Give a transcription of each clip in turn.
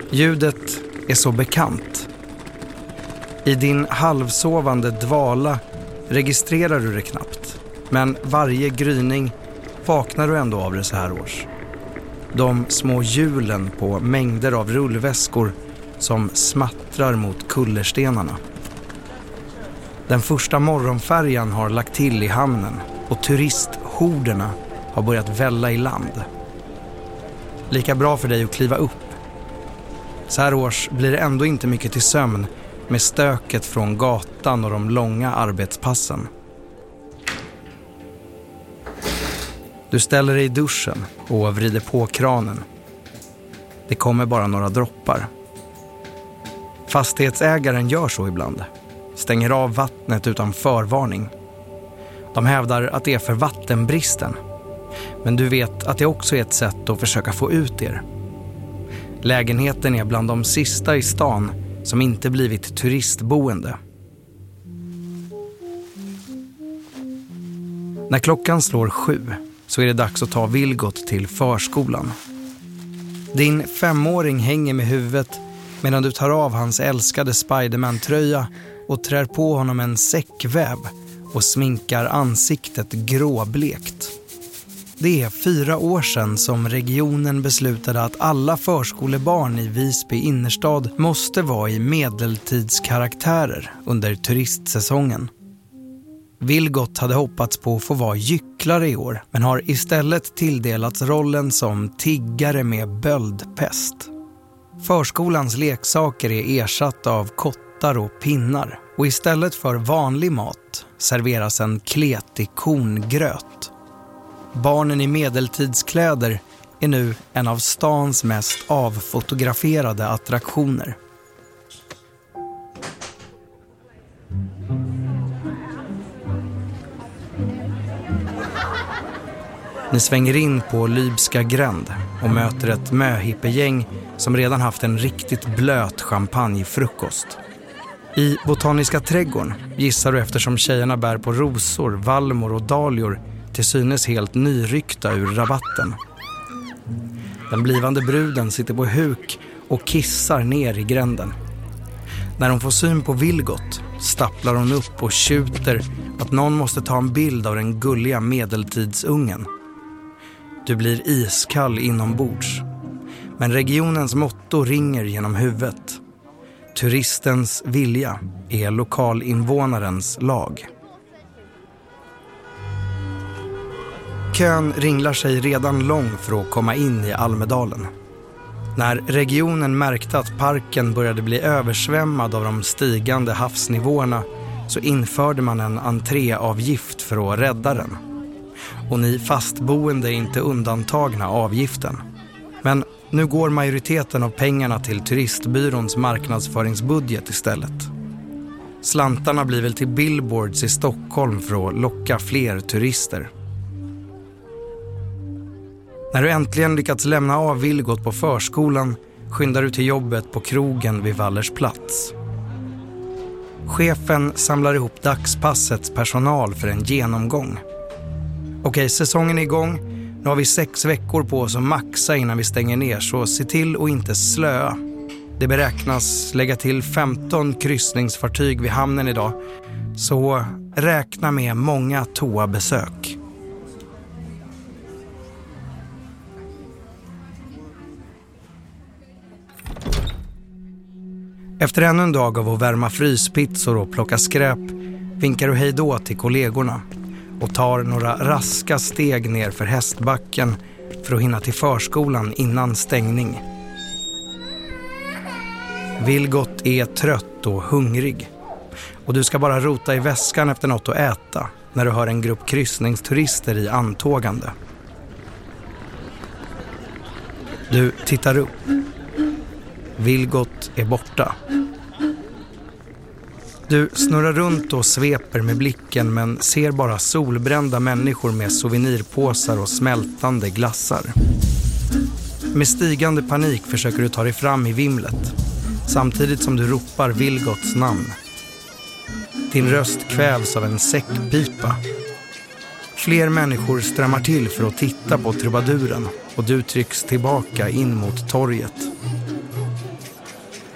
Ljudet är så bekant. I din halvsovande dvala registrerar du det knappt. Men varje gryning vaknar du ändå av det så här års. De små hjulen på mängder av rullväskor som smattrar mot kullerstenarna. Den första morgonfärjan har lagt till i hamnen och turisthorderna har börjat välla i land. Lika bra för dig att kliva upp. Så här års blir det ändå inte mycket till sömn med stöket från gatan och de långa arbetspassen. Du ställer dig i duschen och vrider på kranen. Det kommer bara några droppar. Fastighetsägaren gör så ibland. Stänger av vattnet utan förvarning. De hävdar att det är för vattenbristen. Men du vet att det också är ett sätt att försöka få ut er. Lägenheten är bland de sista i stan som inte blivit turistboende. När klockan slår 7 så är det dags att ta Vilgot till förskolan. Din 5-åring hänger med huvudet medan du tar av hans älskade Spiderman-tröja och trär på honom en säckväv och sminkar ansiktet gråblekt. Det är 4 år sedan som regionen beslutade att alla förskolebarn i Visby innerstad måste vara i medeltidskaraktärer under turistsäsongen. Vilgot hade hoppats på att få vara gycklare i år, men har istället tilldelats rollen som tiggare med böldpest. Förskolans leksaker är ersatta av kottar och pinnar och istället för vanlig mat serveras en kletig korngröt. Barnen i medeltidskläder är nu en av stans mest avfotograferade attraktioner. Ni svänger in på Lybska gränd och möter ett möhippegäng som redan haft en riktigt blöt champagnefrukost. I Botaniska trädgården gissar du eftersom tjejerna bär på rosor, valmor och dahlior till synes helt nyryckta ur rabatten. Den blivande bruden sitter på huk och kissar ner i gränden. När hon får syn på Vilgot stapplar hon upp och tjuter att någon måste ta en bild av den gulliga medeltidsungen. Du blir iskall inombords. Men regionens motto ringer genom huvudet. Turistens vilja är lokalinvånarens lag. Kön ringlar sig redan lång för att komma in i Almedalen. När regionen märkte att parken började bli översvämmad av de stigande havsnivåerna så införde man en entréavgift för att rädda den. Och ni fastboende är inte undantagna avgiften. Men nu går majoriteten av pengarna till turistbyråns marknadsföringsbudget istället. Slantarna blir väl till billboards i Stockholm för att locka fler turister. När du äntligen lyckats lämna av Vilgot på förskolan skyndar du till jobbet på krogen vid Vallers plats. Chefen samlar ihop dagspassets personal för en genomgång. Okej, säsongen är igång. Nu har vi 6 veckor på oss att maxa innan vi stänger ner, så se till att inte slöa. Det beräknas lägga till 15 kryssningsfartyg vid hamnen idag, så räkna med många toabesök. Efter ännu en dag av att värma fryspizzor och plocka skräp vinkar du hej då till kollegorna och tar några raska steg ner för hästbacken för att hinna till förskolan innan stängning. Vilgot är trött och hungrig och du ska bara rota i väskan efter något att äta när du hör en grupp kryssningsturister i antågande. Du tittar upp. Vilgot är borta. Du snurrar runt och sveper med blicken men ser bara solbrända människor med souvenirpåsar och smältande glassar. Med stigande panik försöker du ta dig fram i vimlet samtidigt som du ropar Vilgots namn. Din röst kvävs av en säckpipa. Fler människor strömmar till för att titta på trubaduren och du trycks tillbaka in mot torget.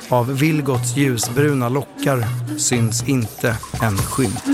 Av Vilgots ljusbruna lockar syns inte en skymt.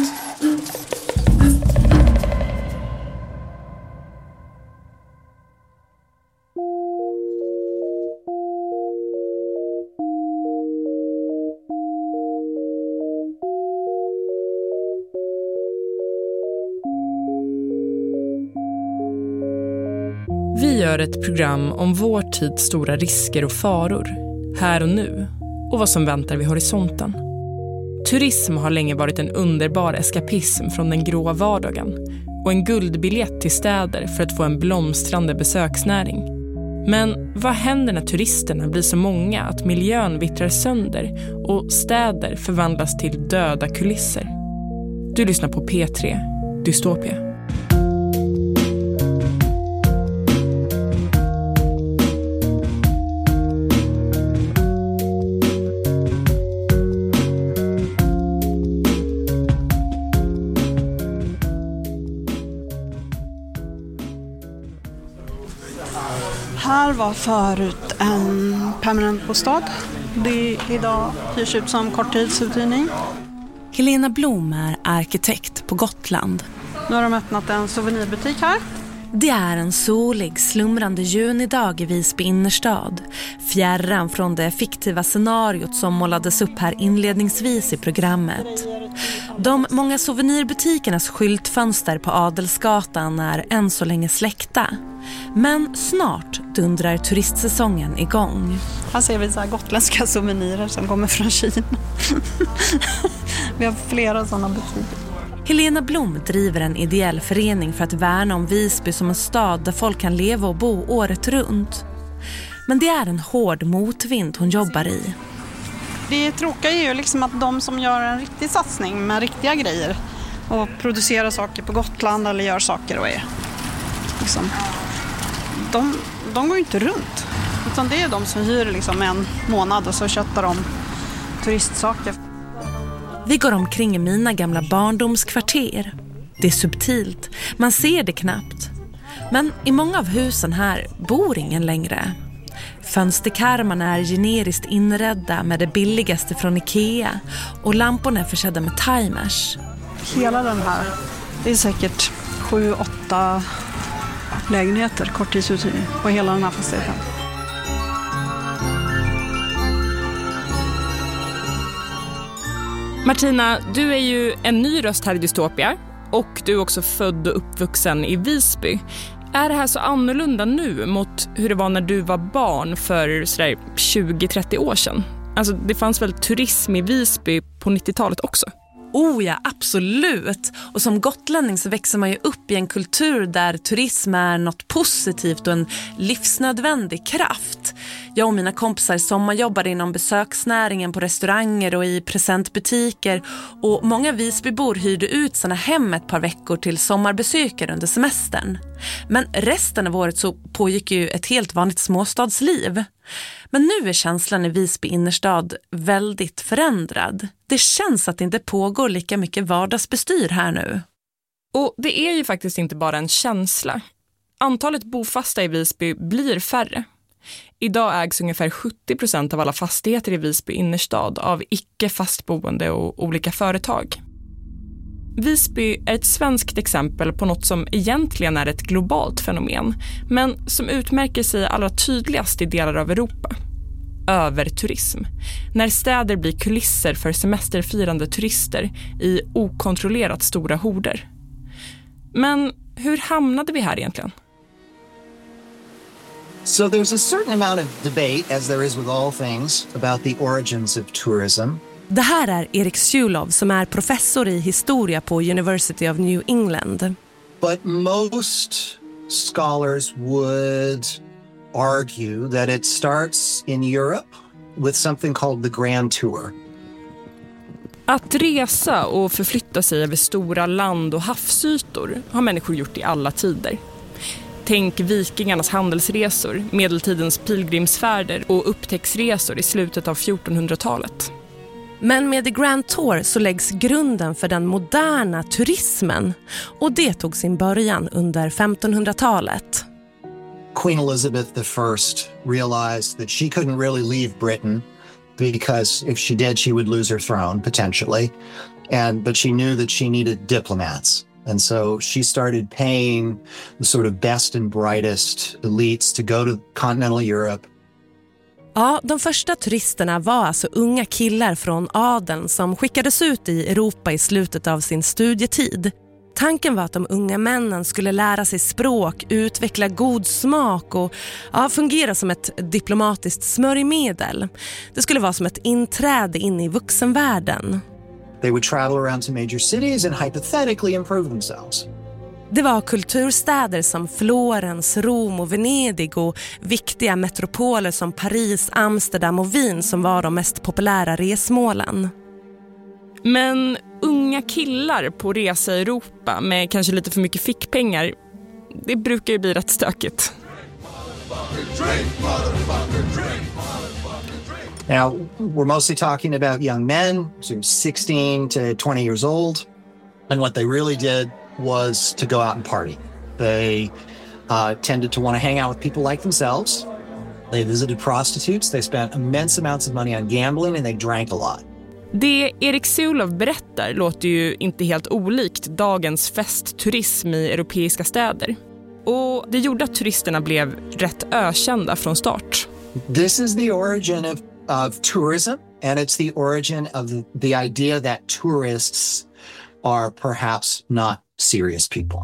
Vi gör ett program om vår tids stora risker och faror, här och nu, och vad som väntar vid horisonten. Turism har länge varit en underbar eskapism från den gråa vardagen och en guldbiljett till städer för att få en blomstrande besöksnäring. Men vad händer när turisterna blir så många att miljön vittrar sönder och städer förvandlas till döda kulisser? Du lyssnar på P3, Dystopia. Här var förut en permanent bostad. Det idag hyrs ut som korttidsuthyrning. Helena Blom är arkitekt på Gotland. Nu har de öppnat en souvenirbutik här. Det är en solig, slumrande junidag i Visby innerstad. Fjärran från det fiktiva scenariot som målades upp här inledningsvis i programmet. De många souvenirbutikernas skyltfönster på Adelsgatan är än så länge släckta. Men snart dundrar turistsäsongen igång. Här ser vi så här gotländska souvenirer som kommer från Kina. Vi har flera sådana butiker. Helena Blom driver en ideell förening för att värna om Visby som en stad där folk kan leva och bo året runt. Men det är en hård motvind hon jobbar i. Det tråkiga är ju liksom att de som gör en riktig satsning med riktiga grejer och producerar saker på Gotland eller gör saker och är liksom, de går ju inte runt. Utan det är de som hyr liksom en månad och så köttar de turistsaker. Vi går omkring i mina gamla barndomskvarter. Det är subtilt, man ser det knappt. Men i många av husen här bor ingen längre. Fönsterkarmarna är generiskt inredda med det billigaste från Ikea och lamporna är försedda med timers. Hela den här, det är säkert 7-8 lägenheter, korttidsuthyrning på hela den här fastigheten. Martina, du är ju en ny röst här i Dystopia och du är också född och uppvuxen i Visby. Är det här så annorlunda nu mot hur det var när du var barn för sådär 20-30 år sedan? Alltså det fanns väl turism i Visby på 90-talet också? Oh ja, absolut. Och som gotlänning så växer man ju upp i en kultur där turism är något positivt och en livsnödvändig kraft. Jag och mina kompisar sommarjobbade inom besöksnäringen på restauranger och i presentbutiker. Och många Visbybor hyrde ut sina hem ett par veckor till sommarbesökare under semestern. Men resten av året så pågick ju ett helt vanligt småstadsliv. Men nu är känslan i Visby innerstad väldigt förändrad. Det känns att det inte pågår lika mycket vardagsbestyr här nu. Och det är ju faktiskt inte bara en känsla. Antalet bofasta i Visby blir färre. Idag ägs ungefär 70% av alla fastigheter i Visby innerstad av icke-fastboende och olika företag. Visby är ett svenskt exempel på något som egentligen är ett globalt fenomen, men som utmärker sig allra tydligast i delar av Europa. Överturism. När städer blir kulisser för semesterfirande turister i okontrollerat stora horder. Men hur hamnade vi här egentligen? So there's a certain amount of debate, as there is with all things, about the origins of tourism. Det här är Erik Sjulov som är professor i historia på University of New England. But most scholars would argue that it starts in Europe with something called the Grand Tour. Att resa och förflytta sig över stora land- och havsytor har människor gjort i alla tider. Tänk vikingarnas handelsresor, medeltidens pilgrimsfärder och upptäcktsresor i slutet av 1400-talet. Men med The Grand Tour så läggs grunden för den moderna turismen och det tog sin början under 1500-talet. Queen Elizabeth I realized that she couldn't really leave Britain because if she did, she would lose her throne potentially. But she knew that she needed diplomats. And so she started paying the sort of best and brightest elites to go to continental Europe. Ja, de första turisterna var alltså unga killar från adeln som skickades ut i Europa i slutet av sin studietid. Tanken var att de unga männen skulle lära sig språk, utveckla god smak och fungera som ett diplomatiskt smörjmedel. Det skulle vara som ett inträde in i vuxenvärlden. They would travel around to major cities and hypothetically improve themselves. Det var kulturstäder som Florens, Rom och Venedig och viktiga metropoler som Paris, Amsterdam och Wien som var de mest populära resmålen. Men unga killar på resa i Europa med kanske lite för mycket fickpengar, det brukar ju bli rätt stökigt. Now, we're mostly talking about young men, so 16 to 20 years old. And what they really did was to go out and party. They tended to want to hang out with people like themselves. They visited prostitutes. They spent immense amounts of money on gambling and they drank a lot. Det Erik Sulov berättar låter ju inte helt olikt dagens festturism i europeiska städer. Och det gjorde att turisterna blev rätt ökända från start. This is the origin of tourism, and it's the origin of the idea that tourists are perhaps not serious people.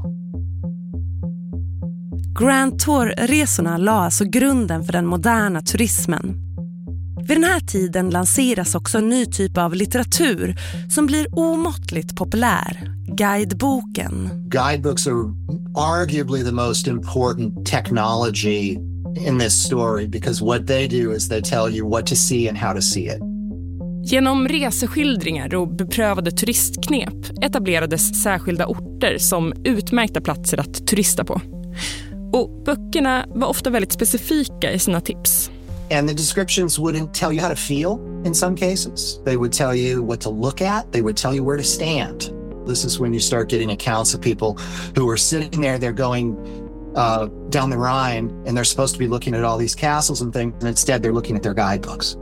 Grand Tour-resorna la alltså grunden för den moderna turismen. Vid den här tiden lanseras också en ny typ av litteratur som blir omåttligt populär, guideboken. Guidebooks are arguably the most important technology in this story because what they do is they tell you what to see and how to see it. Genom reseskildringar och beprövade turistknep etablerades särskilda orter som utmärkta platser att turista på. Och böckerna var ofta väldigt specifika i sina tips. And the descriptions wouldn't tell you how to feel in some cases. They would tell you what to look at. They would tell you where to stand. This is when you start getting accounts of people who are sitting there, they're going down the Rhine, and they're supposed to be looking at all these castles and things, and instead they're looking at their guidebooks.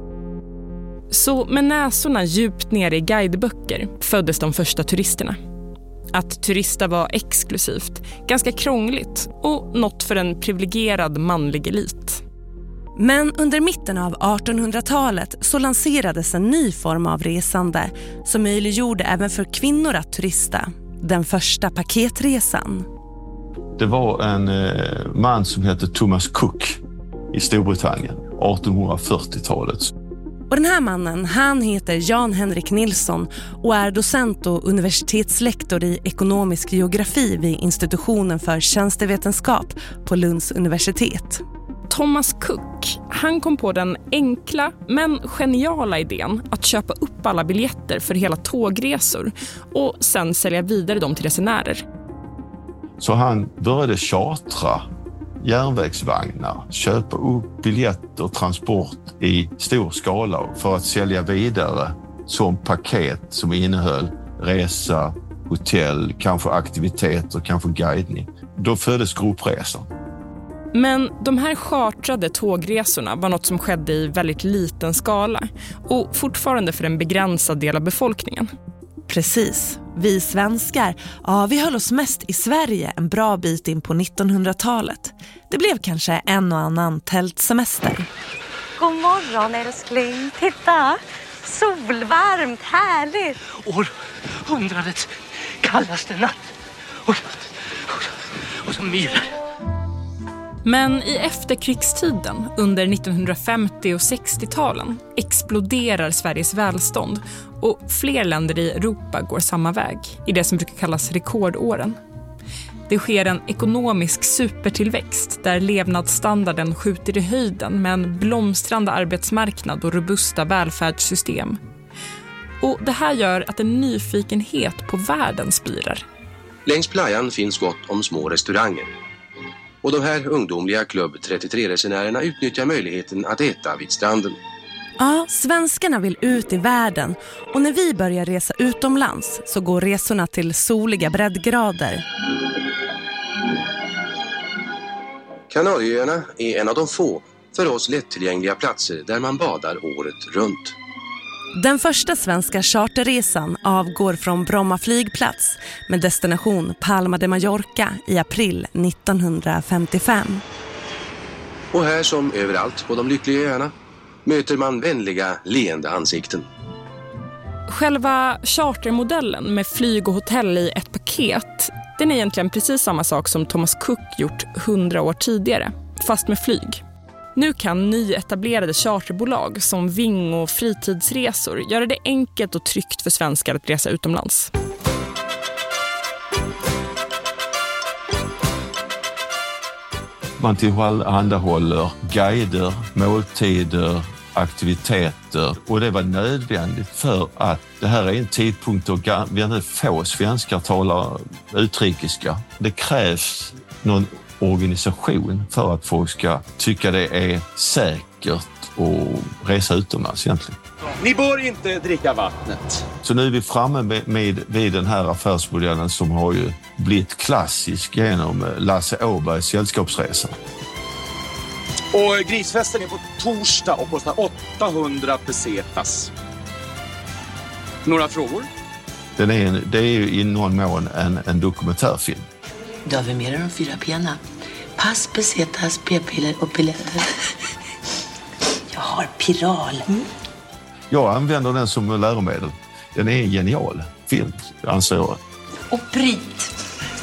Så med näsorna djupt ner i guideböcker föddes de första turisterna. Att turista var exklusivt, ganska krångligt och något för en privilegierad manlig elit. Men under mitten av 1800-talet så lanserades en ny form av resande som möjliggjorde även för kvinnor att turista. Den första paketresan. Det var en man som hette Thomas Cook i Storbritannien, 1840-talet. Och den här mannen, han heter Jan Henrik Nilsson och är docent och universitetslektor i ekonomisk geografi vid institutionen för tjänstevetenskap på Lunds universitet. Thomas Cook, han kom på den enkla men geniala idén att köpa upp alla biljetter för hela tågresor och sen sälja vidare dem till resenärer. Så han började chartra järnvägsvagnar, köpa upp biljetter och transport i stor skala för att sälja vidare som paket som innehöll resa, hotell, kanske aktiviteter, kanske guidning. Då föddes gruppresor. Men de här chartrade tågresorna var något som skedde i väldigt liten skala och fortfarande för en begränsad del av befolkningen. Precis. Vi svenskar, vi höll oss mest i Sverige en bra bit in på 1900-talet. Det blev kanske en och annan tältsemester. God morgon älskling, titta! Solvarmt, härligt! Århundradets kallaste natt. Och så myrar. Men i efterkrigstiden, under 1950- och 60-talen, exploderar Sveriges välstånd och fler länder i Europa går samma väg i det som brukar kallas rekordåren. Det sker en ekonomisk supertillväxt där levnadsstandarden skjuter i höjden med en blomstrande arbetsmarknad och robusta välfärdssystem. Och det här gör att en nyfikenhet på världen spirar. Längs playan finns gott om små restauranger. Och de här ungdomliga klubb 33-resenärerna utnyttjar möjligheten att äta vid stranden. Ja, svenskarna vill ut i världen och när vi börjar resa utomlands så går resorna till soliga breddgrader. Kanarieöarna är en av de få för oss lättillgängliga platser där man badar året runt. Den första svenska charterresan avgår från Bromma flygplats med destination Palma de Mallorca i april 1955. Och här som överallt på de lyckliga öarna möter man vänliga, leende ansikten. Själva chartermodellen med flyg och hotell i ett paket, den är egentligen precis samma sak som Thomas Cook gjort 100 år tidigare, fast med flyg. Nu kan nyetablerade charterbolag som Ving och fritidsresor göra det enkelt och tryggt för svenskar att resa utomlands. Man tillhandahåller guider, måltider, aktiviteter och det var nödvändigt för att det här är en tidpunkt då väldigt få svenskar talar utrikiska. Det krävs någon organisation för att folk ska tycka det är säkert att resa utomlands egentligen. Ni bör inte dricka vattnet. Så nu är vi framme vid den här affärsmodellen som har ju blivit klassisk genom Lasse Åbergs sällskapsresa. Och grisfesten är på torsdag och kostar 800 pesetas. Några frågor? Det är ju i någon mån en dokumentärfilm. Då har vi mer än de 4 pena. Pass, pesetas, p-piller och pilletter. Jag har piral. Jag använder den som läromedel. Den är en genial film, anser jag. Och prit.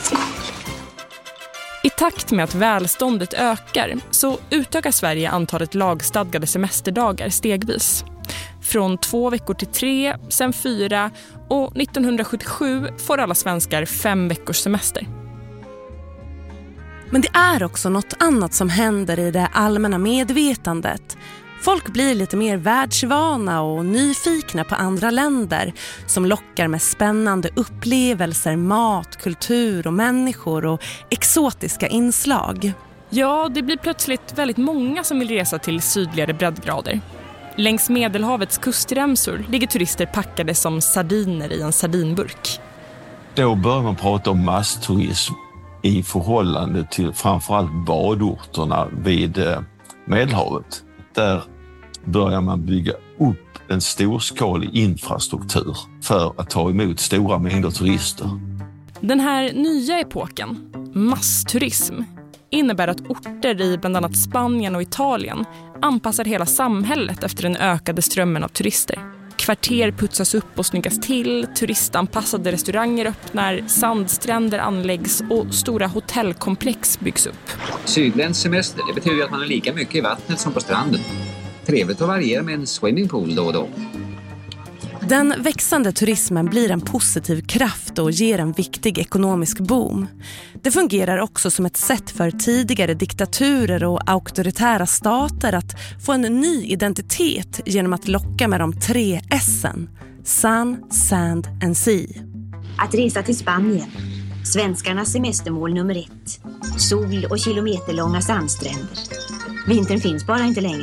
I takt med att välståndet ökar så utökar Sverige antalet lagstadgade semesterdagar stegvis. Från 2 veckor till 3, sen 4 och 1977 får alla svenskar 5 veckors semester. Men det är också något annat som händer i det allmänna medvetandet. Folk blir lite mer världsvana och nyfikna på andra länder som lockar med spännande upplevelser, mat, kultur och människor och exotiska inslag. Ja, det blir plötsligt väldigt många som vill resa till sydligare breddgrader. Längs Medelhavets kustremsor ligger turister packade som sardiner i en sardinburk. Då börjar man prata om massturism i förhållande till framförallt badorterna vid Medelhavet. Där börjar man bygga upp en storskalig infrastruktur för att ta emot stora mängder turister. Den här nya epoken, massturism, innebär att orter i bland annat Spanien och Italien anpassar hela samhället efter den ökade strömmen av turister. Kvarter putsas upp och snyggas till, turistanpassade restauranger öppnar, sandstränder anläggs och stora hotellkomplex byggs upp. Sydländsk semester, det betyder att man är lika mycket i vattnet som på stranden. Trevligt att variera med en swimmingpool då och då. Den växande turismen blir en positiv kraft och ger en viktig ekonomisk boom. Det fungerar också som ett sätt för tidigare diktaturer och auktoritära stater att få en ny identitet genom att locka med de 3 S:en. Sun, Sand and Sea. Att resa till Spanien. Svenskarnas semestermål nummer 1. Sol och kilometerlånga sandstränder. Vintern finns bara inte längre.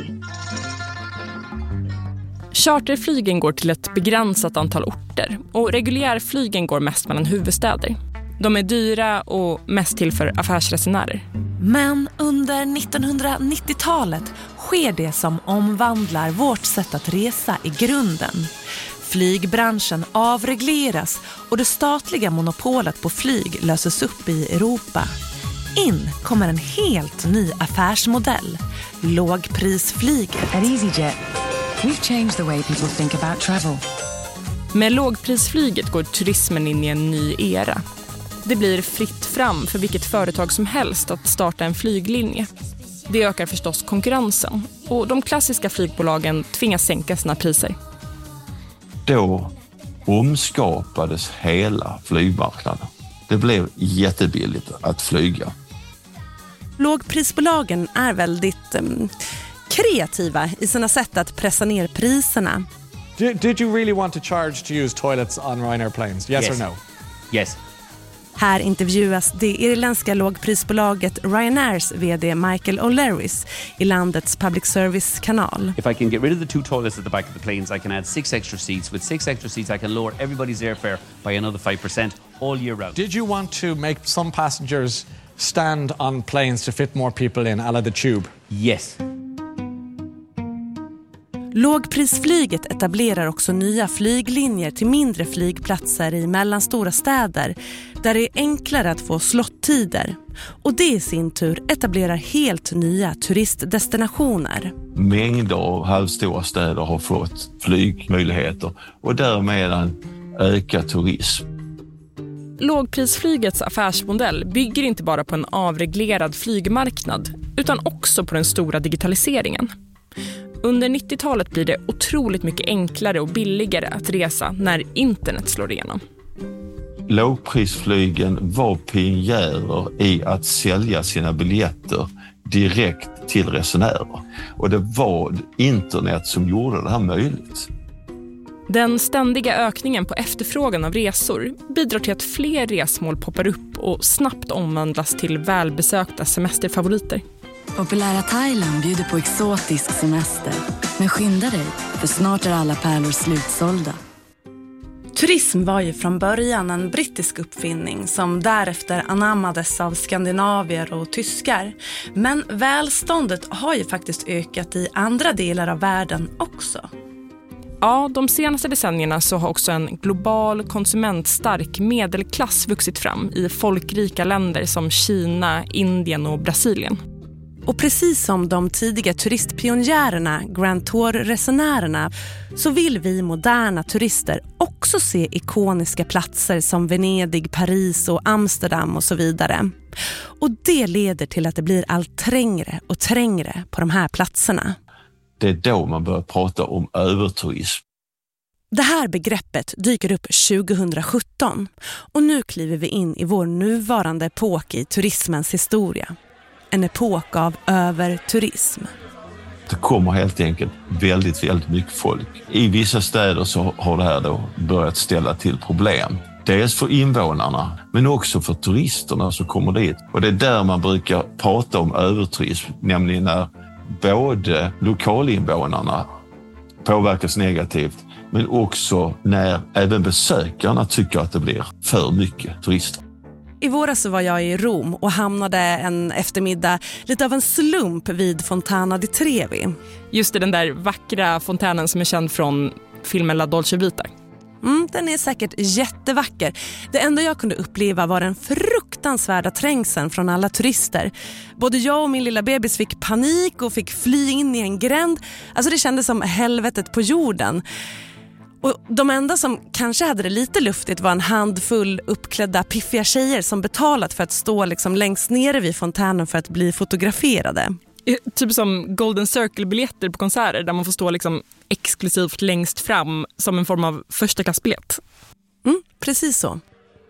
Charterflygen går till ett begränsat antal orter och reguljärflygen går mest mellan huvudstäder. De är dyra och mest till för affärsresenärer. Men under 1990-talet sker det som omvandlar vårt sätt att resa i grunden. Flygbranschen avregleras och det statliga monopolet på flyg löses upp i Europa. In kommer en helt ny affärsmodell, lågprisflyget. At EasyJet, we've changed the way people think about travel. Med lågprisflyget går turismen in i en ny era. Det blir fritt fram för vilket företag som helst att starta en flyglinje. Det ökar förstås konkurrensen och de klassiska flygbolagen tvingas sänka sina priser. Då omskapades hela flygmarknaden. Det blev jättebilligt att flyga. Lågprisbolagen är väldigt kreativa i sina sätt att pressa ner priserna. Did you really want to charge to use toilets on Ryanair planes? Yes or no? Yes. Här intervjuas det irländska lågprisbolaget Ryanairs vd Michael O'Learys i landets public service-kanal. If I can get rid of the 2 toilets at the back of the planes, I can add 6 extra seats. With 6 extra seats, I can lower everybody's airfare by another 5% all year round. Did you want to make some passengers stand on planes to fit more people in, a la the tube? Yes. Lågprisflyget etablerar också nya flyglinjer till mindre flygplatser i mellanstora städer där det är enklare att få slottider. Och det i sin tur etablerar helt nya turistdestinationer. Mängder av halvstora städer har fått flygmöjligheter och därmed en ökad turism. Lågprisflygets affärsmodell bygger inte bara på en avreglerad flygmarknad utan också på den stora digitaliseringen. Under 90-talet blir det otroligt mycket enklare och billigare att resa när internet slår igenom. Lågprisflygen var pionjärer i att sälja sina biljetter direkt till resenärer. Och det var internet som gjorde det här möjligt. Den ständiga ökningen på efterfrågan av resor bidrar till att fler resmål poppar upp och snabbt omvandlas till välbesökta semesterfavoriter. Populära Thailand bjuder på exotisk semester. Men skynda dig, för snart är alla pärlor slutsålda. Turism var ju från början en brittisk uppfinning som därefter anammades av skandinavier och tyskar. Men välståndet har ju faktiskt ökat i andra delar av världen också. Ja, de senaste decennierna så har också en global konsumentstark medelklass vuxit fram i folkrika länder som Kina, Indien och Brasilien. Och precis som de tidiga turistpionjärerna, Grand Tour-resenärerna, så vill vi moderna turister också se ikoniska platser som Venedig, Paris och Amsterdam och så vidare. Och det leder till att det blir allt trängre och trängre på de här platserna. Det är då man börjar prata om överturism. Det här begreppet dyker upp 2017 och nu kliver vi in i vår nuvarande epok i turismens historia. En epok av överturism. Det kommer helt enkelt väldigt mycket folk. I vissa städer så har det här då börjat ställa till problem. Dels för invånarna men också för turisterna som kommer dit. Och det är där man brukar prata om överturism, nämligen när både lokalinvånarna påverkas negativt men också när även besökarna tycker att det blir för mycket turister. I våras så var jag i Rom och hamnade en eftermiddag lite av en slump vid Fontana di Trevi. Just det, den där vackra fontänen som är känd från filmen La Dolce Vita. Den är säkert jättevacker. Det enda jag kunde uppleva var den fruktansvärda trängseln från alla turister. Både jag och min lilla bebis fick panik och fick fly in i en gränd. Alltså det kändes som helvetet på jorden. Och de enda som kanske hade det lite luftigt var en handfull uppklädda piffiga tjejer som betalat för att stå liksom längst nere vid fontänen för att bli fotograferade. Typ som Golden Circle-biljetter på konserter där man får stå liksom exklusivt längst fram som en form av första klassbiljett. Precis så.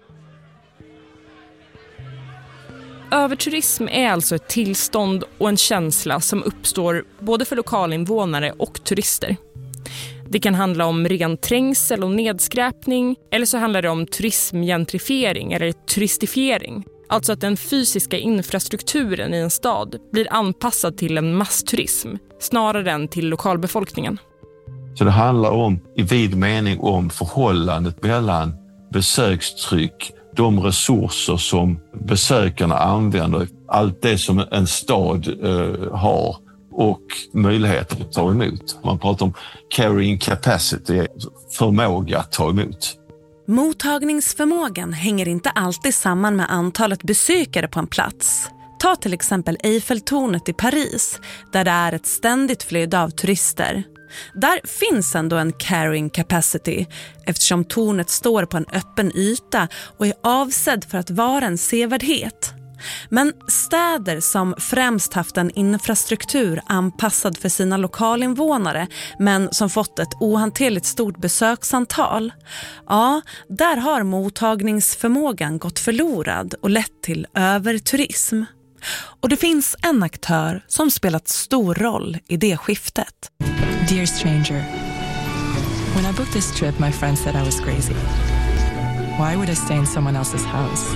Överturism är alltså ett tillstånd och en känsla som uppstår både för lokalinvånare och turister. Det kan handla om ren trängsel och nedskräpning, eller så handlar det om turismgentrifiering eller turistifiering. Alltså att den fysiska infrastrukturen i en stad blir anpassad till en massturism snarare än till lokalbefolkningen. Så det handlar om, i vid mening, om förhållandet mellan besökstryck, de resurser som besökarna använder, allt det som en stad har och möjligheter att ta emot. Man pratar om carrying capacity, förmåga att ta emot. Mottagningsförmågan hänger inte alltid samman med antalet besökare på en plats. Ta till exempel Eiffeltornet i Paris, där det är ett ständigt flöde av turister. Där finns ändå en carrying capacity eftersom tornet står på en öppen yta och är avsedd för att vara en sevärdhet. Men städer som främst haft en infrastruktur anpassad för sina lokalinvånare men som fått ett ohanterligt stort besöksantal, ja, där har mottagningsförmågan gått förlorad och lett till överturism. Och det finns en aktör som spelat stor roll i det skiftet. Dear stranger, when I booked this trip, my friend said I was crazy. Why would I stay in someone else's house?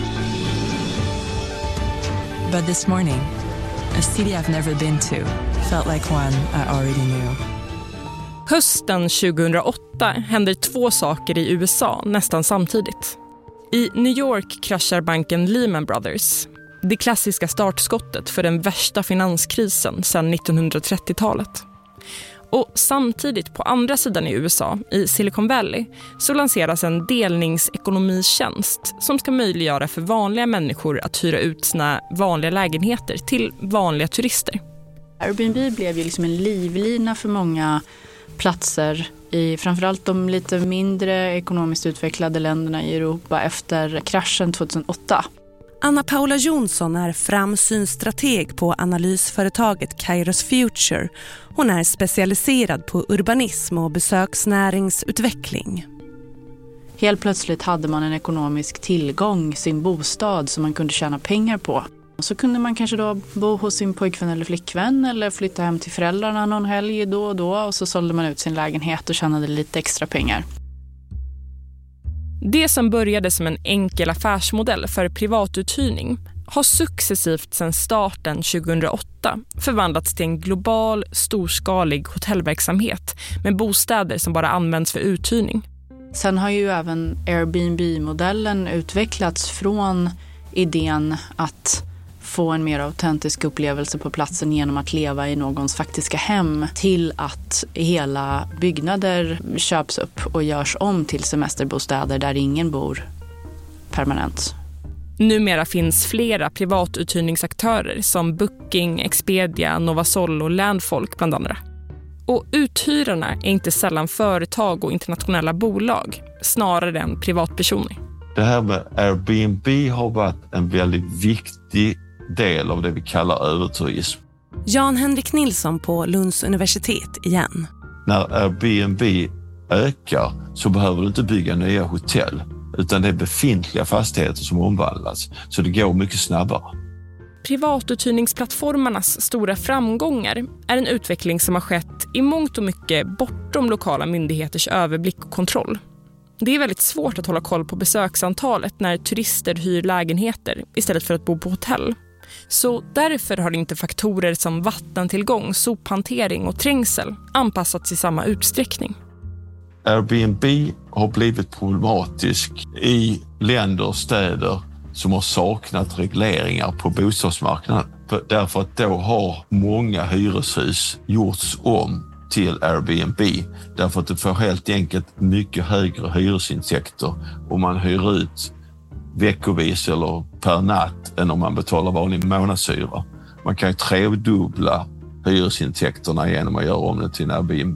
But this morning, a city I've never been to felt like one I already knew. Hösten 2008 händer 2 saker i USA nästan samtidigt. I New York kraschar banken Lehman Brothers. Det klassiska startskottet för den värsta finanskrisen sedan 1930-talet. Och samtidigt på andra sidan i USA, i Silicon Valley, så lanseras en delningsekonomitjänst som ska möjliggöra för vanliga människor att hyra ut sina vanliga lägenheter till vanliga turister. Airbnb blev ju liksom en livlina för många platser i framförallt de lite mindre ekonomiskt utvecklade länderna i Europa efter kraschen 2008. Anna Paula Jonsson är framsynt strateg på analysföretaget Kairos Future. Hon är specialiserad på urbanism och besöksnäringsutveckling. Helt plötsligt hade man en ekonomisk tillgång, sin bostad som man kunde tjäna pengar på. Och så kunde man kanske då bo hos sin pojkvän eller flickvän eller flytta hem till föräldrarna någon helg då och då. Och så sålde man ut sin lägenhet och tjänade lite extra pengar. Det som började som en enkel affärsmodell för privatuthyrning har successivt sedan starten 2008 förvandlats till en global, storskalig hotellverksamhet med bostäder som bara används för uthyrning. Sen har ju även Airbnb-modellen utvecklats från idén att få en mer autentisk upplevelse på platsen genom att leva i någons faktiska hem till att hela byggnader köps upp och görs om till semesterbostäder där ingen bor permanent. Numera finns flera privatuthyrningsaktörer som Booking, Expedia, Novasol och Landfolk bland andra. Och uthyrarna är inte sällan företag och internationella bolag, snarare än privatpersoner. Det här med Airbnb har varit en väldigt viktig del av det vi kallar överturism. Jan-Henrik Nilsson på Lunds universitet igen. När Airbnb ökar så behöver du inte bygga nya hotell, utan det är befintliga fastigheter som omvandlas, så det går mycket snabbare. Privatuthyrningsplattformarnas stora framgångar är en utveckling som har skett i mångt och mycket bortom lokala myndigheters överblick och kontroll. Det är väldigt svårt att hålla koll på besöksantalet när turister hyr lägenheter istället för att bo på hotell. Så därför har inte faktorer som vattentillgång, sophantering och trängsel anpassats i samma utsträckning. Airbnb har blivit problematisk i länder och städer som har saknat regleringar på bostadsmarknaden. Därför att då har många hyreshus gjorts om till Airbnb. Därför att det får helt enkelt mycket högre hyresintäkter om man hyr ut veckovis eller per natt än om man betalar vanlig månadshyra. Man kan ju tredubbla hyresintäkterna genom att göra om det till en Airbnb.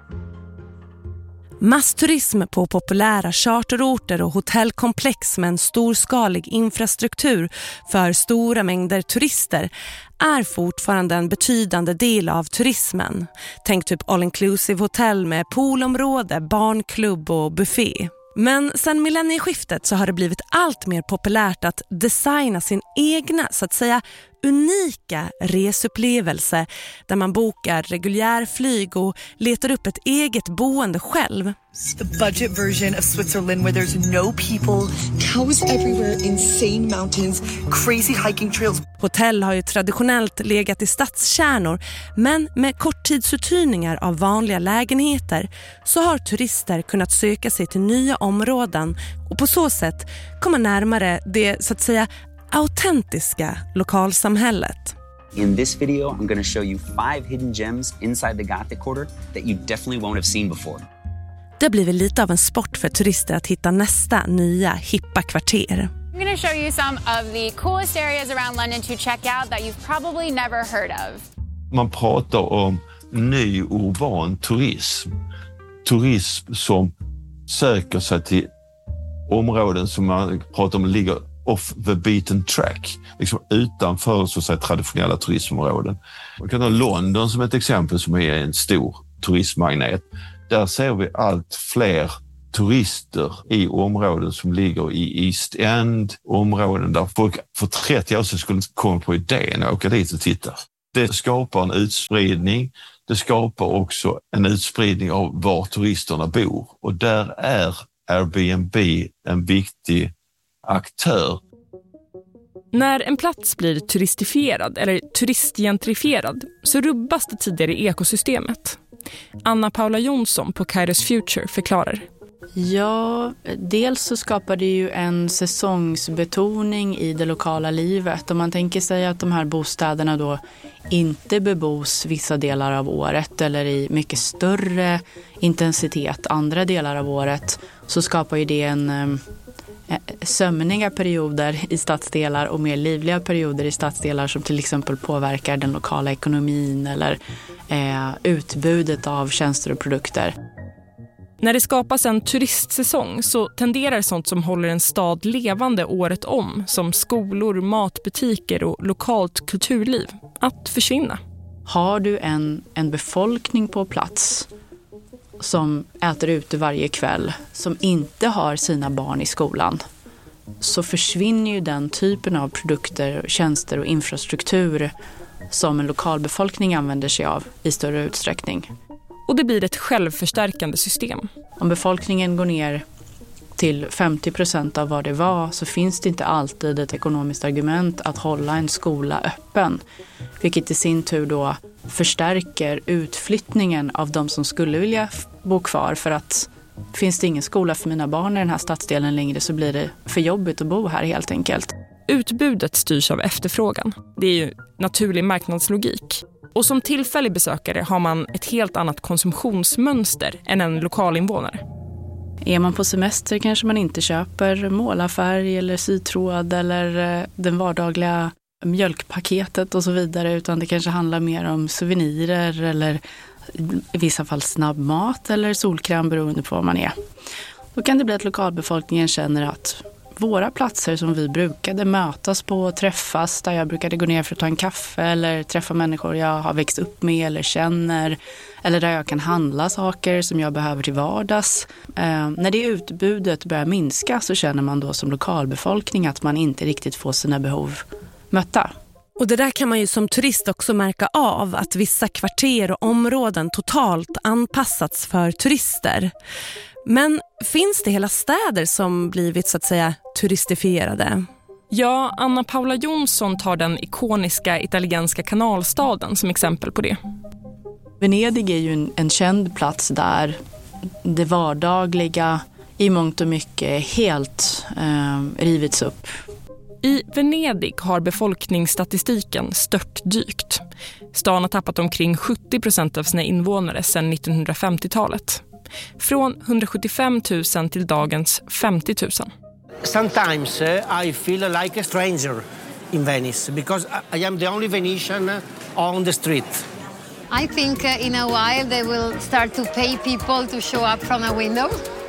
Massturism på populära charterorter och hotellkomplex med en storskalig infrastruktur för stora mängder turister är fortfarande en betydande del av turismen. Tänk typ all-inclusive hotell med poolområde, barnklubb och buffé. Men sen millennieskiftet så har det blivit allt mer populärt att designa sin egna, så att säga unika resupplevelse där man bokar reguljärflyg och letar upp ett eget boende själv. The budget version of Switzerland where there's no people, cows everywhere, insane mountains, crazy hiking trails. Hotell har ju traditionellt legat i stadskärnor, men med korttidsuthyrningar av vanliga lägenheter så har turister kunnat söka sig till nya områden och på så sätt komma närmare det, så att säga, autentiska lokalsamhället. In this video, I'm going to show you 5 hidden gems inside the Gothic quarter that you definitely won't have seen before. Det blir väl lite av en sport för turister att hitta nästa nya hippa kvarter. I'm going to show you some of the coolest areas around London to check out that you've probably never heard of. Man pratar om ny urban turism. Turism som söker sig till områden som man pratar om ligger off the beaten track, liksom utanför så att säga traditionella turismområden. Man kan ta London som ett exempel som är en stor turistmagnet. Där ser vi allt fler turister i områden som ligger i East End, områden där folk för 30 år sedan skulle komma på idén att åka dit och titta. Det skapar en utspridning. Det skapar också en utspridning av var turisterna bor. Och där är Airbnb en viktig aktör. När en plats blir turistifierad eller turistgentrifierad så rubbas det tidigare ekosystemet. Anna Paula Jonsson på Kairos Future förklarar. Ja, dels så skapar det ju en säsongsbetoning i det lokala livet. Om man tänker sig att de här bostäderna då inte bebos vissa delar av året eller i mycket större intensitet andra delar av året, så skapar ju det en sömniga perioder i stadsdelar och mer livliga perioder i stadsdelar som till exempel påverkar den lokala ekonomin eller utbudet av tjänster och produkter. När det skapas en turistsäsong så tenderar sånt som håller en stad levande året om, som skolor, matbutiker och lokalt kulturliv, att försvinna. Har du en befolkning på plats som äter ute varje kväll, som inte har sina barn i skolan, så försvinner ju den typen av produkter, tjänster och infrastruktur som en lokalbefolkning använder sig av i större utsträckning. Och det blir ett självförstärkande system. Om befolkningen går ner till 50% av vad det var, så finns det inte alltid ett ekonomiskt argument att hålla en skola öppen. Vilket i sin tur då förstärker utflyttningen av de som skulle vilja bo kvar, för att finns det ingen skola för mina barn i den här stadsdelen längre så blir det för jobbigt att bo här helt enkelt. Utbudet styrs av efterfrågan. Det är ju naturlig marknadslogik. Och som tillfällig besökare har man ett helt annat konsumtionsmönster än en lokalinvånare. Är man på semester kanske man inte köper målarfärg eller sytråd eller den vardagliga mjölkpaketet och så vidare, utan det kanske handlar mer om souvenirer eller i vissa fall snabbmat eller solkräm beroende på vad man är. Då kan det bli att lokalbefolkningen känner att våra platser som vi brukade mötas på och träffas, där jag brukade gå ner för att ta en kaffe eller träffa människor jag har växt upp med eller känner, eller där jag kan handla saker som jag behöver till vardags. När det utbudet börjar minska så känner man då som lokalbefolkning att man inte riktigt får sina behov mötta. Och det där kan man ju som turist också märka av, att vissa kvarter och områden totalt anpassats för turister. Men finns det hela städer som blivit så att säga turistifierade? Ja, Anna Paula Jonsson tar den ikoniska italienska kanalstaden som exempel på det. Venedig är ju en känd plats där det vardagliga i mångt och mycket helt rivits upp. I Venedig har befolkningsstatistiken störtdykt. Stan har tappat omkring 70% av sina invånare sedan 1950-talet. Från 175 000 till dagens 50 000. Sometimes I feel like a stranger in Venice because I am the only Venetian on the street. I think in a while they will start to pay people to show up from a window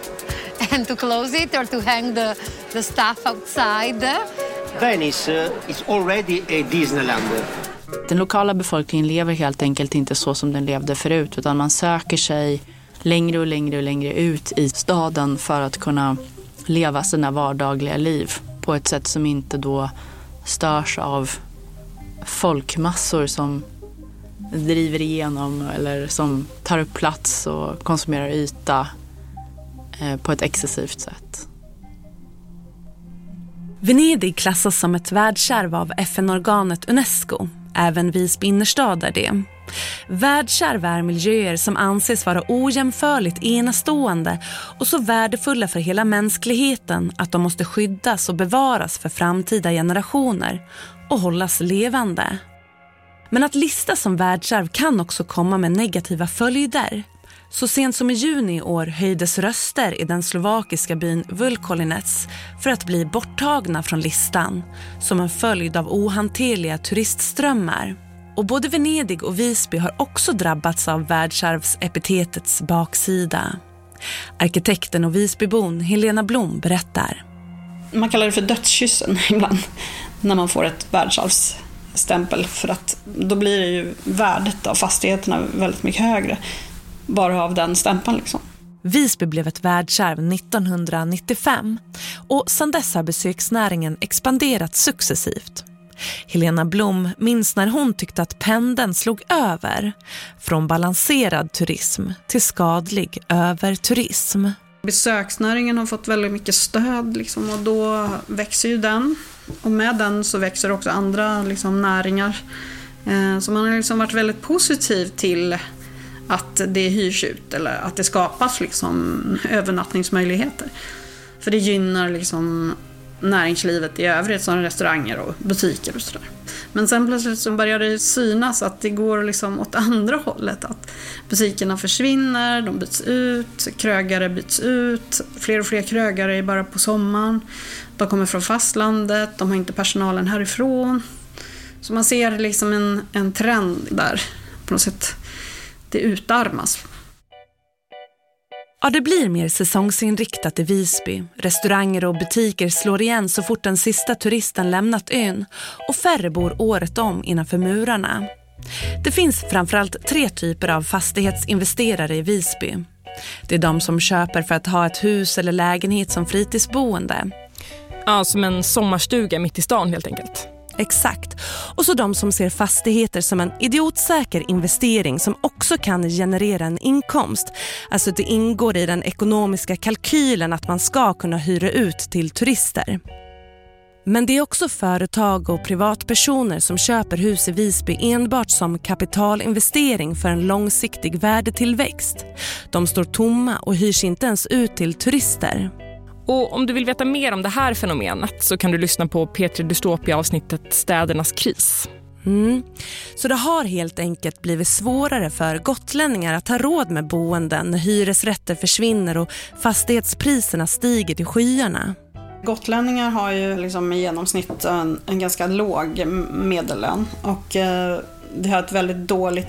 and to close it or to hang the stuff outside. Venice is already a Disneyland. Den lokala befolkningen lever helt enkelt inte så som den levde förut, utan man söker sig längre och längre och längre ut i staden för att kunna leva sina vardagliga liv på ett sätt som inte då störs av folkmassor som driver igenom eller som tar upp plats och konsumerar yta på ett excessivt sätt. Venedig klassas som ett världsarv av FN-organet UNESCO. Även Visby innerstad är det. Världsarv är miljöer som anses vara ojämförligt enastående och så värdefulla för hela mänskligheten att de måste skyddas och bevaras för framtida generationer och hållas levande. Men att listas som världsarv kan också komma med negativa följder. Så sent som i juni i år höjdes röster i den slovakiska byn Vulkolinets för att bli borttagna från listan som en följd av ohanterliga turistströmmar. Och både Venedig och Visby har också drabbats av världsarvsepitetets baksida. Arkitekten och Visbybon Helena Blom berättar. Man kallar det för dödskyssen ibland när man får ett världsarvsstämpel, för att då blir det ju värdet av fastigheterna väldigt mycket högre bara av den stämpeln liksom. Visby blev ett världsarv 1995 och sedan dess har besöksnäringen expanderat successivt. Helena Blom minns när hon tyckte att pendeln slog över från balanserad turism till skadlig överturism. Besöksnäringen har fått väldigt mycket stöd liksom, och då växer ju den, och med den så växer också andra liksom, näringar. Så man har liksom varit väldigt positiv till att det hyrs ut eller att det skapas liksom övernattningsmöjligheter. För det gynnar liksom näringslivet i övrigt som restauranger och butiker och sådär. Men sen plötsligt så börjar det synas att det går liksom åt andra hållet. Att butikerna försvinner, de byts ut, krögare byts ut. Fler och fler krögare är bara på sommaren. De kommer från fastlandet, de har inte personalen härifrån. Så man ser liksom en trend där. På något sätt, det utarmas. Ja, det blir mer säsongsinriktat i Visby. Restauranger och butiker slår igen så fort den sista turisten lämnat ön och färre bor året om innanför murarna. Det finns framförallt 3 typer av fastighetsinvesterare i Visby. Det är de som köper för att ha ett hus eller lägenhet som fritidsboende. Ja, som en sommarstuga mitt i stan helt enkelt. Exakt. Och så de som ser fastigheter som en idiotsäker investering som också kan generera en inkomst. Alltså det ingår i den ekonomiska kalkylen att man ska kunna hyra ut till turister. Men det är också företag och privatpersoner som köper hus i Visby enbart som kapitalinvestering för en långsiktig värdetillväxt. De står tomma och hyrs inte ens ut till turister. Och om du vill veta mer om det här fenomenet så kan du lyssna på Petri Dystopia-avsnittet Städernas kris. Så det har helt enkelt blivit svårare för gotlänningar att ha råd med boenden när hyresrätter försvinner och fastighetspriserna stiger till skyarna. Gotlänningar har ju liksom i genomsnitt en ganska låg medellön och det har ett väldigt dåligt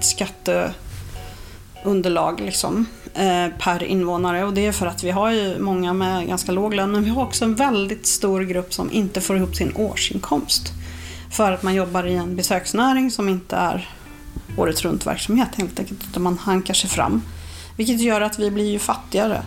skatteunderlag liksom, per invånare, och det är för att vi har ju många med ganska låg lön, men vi har också en väldigt stor grupp som inte får ihop sin årsinkomst för att man jobbar i en besöksnäring som inte är året runt verksamhet helt enkelt, utan man hankar sig fram, vilket gör att vi blir ju fattigare.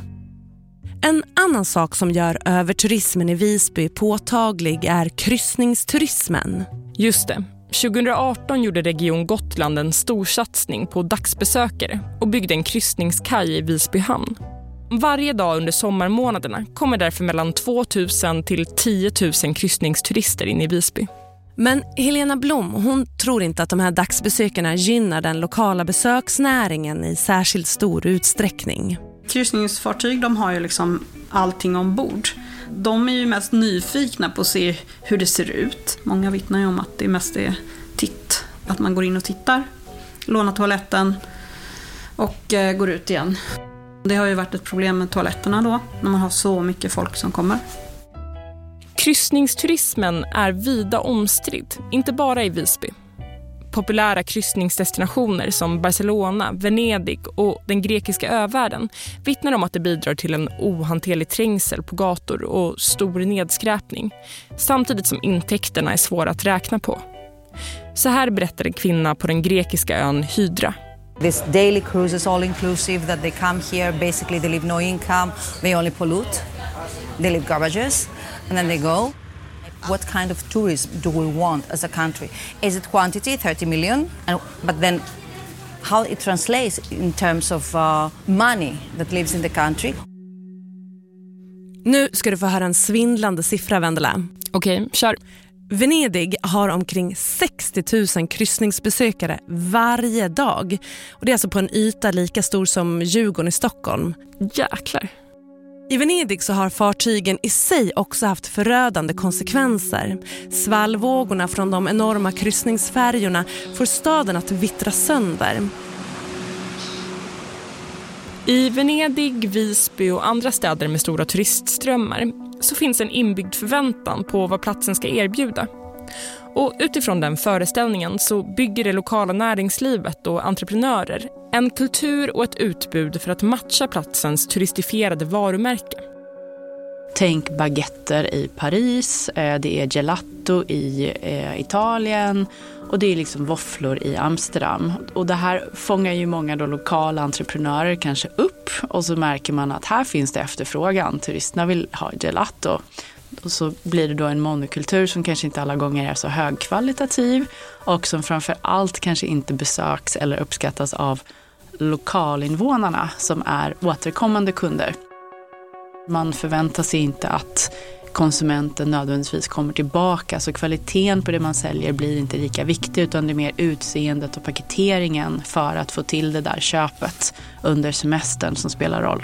En annan sak som gör överturismen i Visby påtaglig är kryssningsturismen. Just det. 2018 gjorde Region Gotland en stor satsning på dagsbesökare och byggde en kryssningskaj i Visby hamn. Varje dag under sommarmånaderna kommer därför mellan 2000 till 10 000 kryssningsturister in i Visby. Men Helena Blom, hon tror inte att de här dagsbesökarna gynnar den lokala besöksnäringen i särskilt stor utsträckning. Kryssningsfartyg, de har ju liksom allting ombord. De är ju mest nyfikna på att se hur det ser ut. Många vittnar ju om att det mest är titt. Att man går in och tittar, lånar toaletten och går ut igen. Det har ju varit ett problem med toaletterna då, när man har så mycket folk som kommer. Kryssningsturismen är vida omstridd, inte bara i Visby. Populära kryssningsdestinationer som Barcelona, Venedig och den grekiska övärlden vittnar om att det bidrar till en ohanterlig trängsel på gator och stor nedskräpning, samtidigt som intäkterna är svåra att räkna på. Så här berättar en kvinna på den grekiska ön Hydra. This daily cruise is all inclusive, that they come here, basically they leave no income, they only pollute, they leave garbages and then they go. What kind of tourism do we want as a country? Is it quantity, 30 million? But then how it translates in terms of money that lives in the country? Nu ska du få höra en svindlande siffra, Vendela. Okej, kör. Venedig har omkring 60 000 kryssningsbesökare varje dag. Och det är alltså på en yta lika stor som Djurgården i Stockholm. Jäklar. I Venedig så har fartygen i sig också haft förödande konsekvenser. Svallvågorna från de enorma kryssningsfärjorna får staden att vittra sönder. I Venedig, Visby och andra städer med stora turistströmmar så finns en inbyggd förväntan på vad platsen ska erbjuda. Och utifrån den föreställningen så bygger det lokala näringslivet och entreprenörer en kultur och ett utbud för att matcha platsens turistifierade varumärke. Tänk baguetter i Paris, det är gelato i Italien och det är liksom våfflor i Amsterdam. Och det här fångar ju många då lokala entreprenörer kanske upp, och så märker man att här finns det efterfrågan. Turisterna vill ha gelato. Och så blir det då en monokultur som kanske inte alla gånger är så högkvalitativ och som framför allt kanske inte besöks eller uppskattas av lokalinvånarna som är återkommande kunder. Man förväntar sig inte att konsumenten nödvändigtvis kommer tillbaka. Så kvaliteten på det man säljer blir inte lika viktig, utan det är mer utseendet och paketeringen för att få till det där köpet under semestern som spelar roll.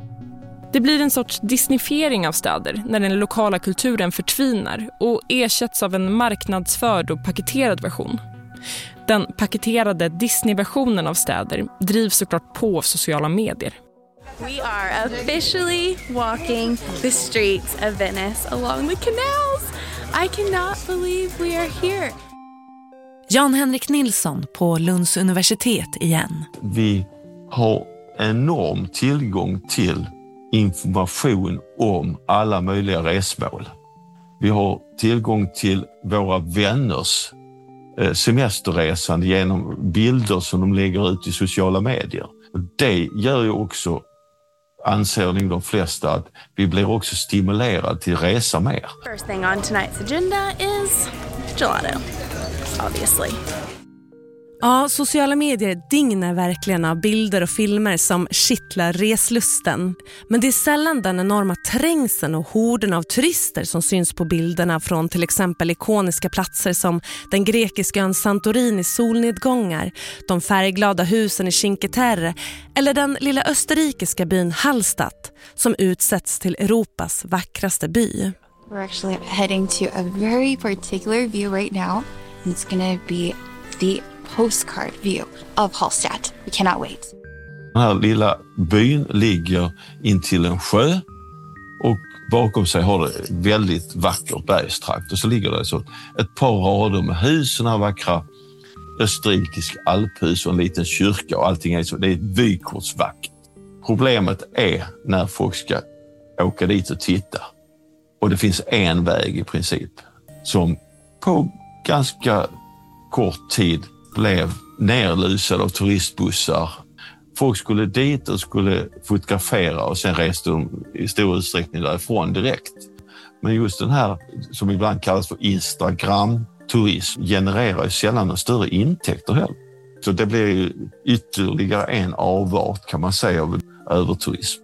Det blir en sorts disneyfiering av städer när den lokala kulturen förtvinar och ersätts av en marknadsförd och paketerad version. Den paketerade Disney-versionen av städer drivs såklart på av sociala medier. We are officially walking the streets of Venice along the canals. I cannot believe we are here. Jan-Henrik Nilsson på Lunds universitet igen. Vi har enorm tillgång till information om alla möjliga resmål. Vi har tillgång till våra vänners semesterresande genom bilder som de lägger ut i sociala medier. Det gör ju också, anser de flesta, att vi blir också stimulerade till resa mer. First thing on tonight's agenda is gelato, obviously. Ja, sociala medier dignar verkligen av bilder och filmer som kittlar reslusten. Men det är sällan den enorma trängseln och horden av turister som syns på bilderna från till exempel ikoniska platser som den grekiska ön Santorini solnedgångar, de färgglada husen i Cinque Terre eller den lilla österrikiska byn Hallstatt som utsätts till Europas vackraste by. We're actually heading to a very particular view right now. It's going to be the postcard view of Hallstatt. We cannot wait. Den här lilla byn ligger intill en sjö och bakom sig har det väldigt vacker bergstrakt. Och så ligger det så ett par rader med hus, såna här vackra österrikisk alphus och en liten kyrka och allting är så. Det är vykortsvackert. Problemet är när folk ska åka dit och titta. Och det finns en väg i princip som på ganska kort tid blev nerlusad av turistbussar. Folk skulle dit och skulle fotografera och sen reste de i stor utsträckning därifrån direkt. Men just den här som ibland kallas för Instagram-turism genererar ju sällan några större intäkter heller. Så det blir ju ytterligare en avart kan man säga av överturism.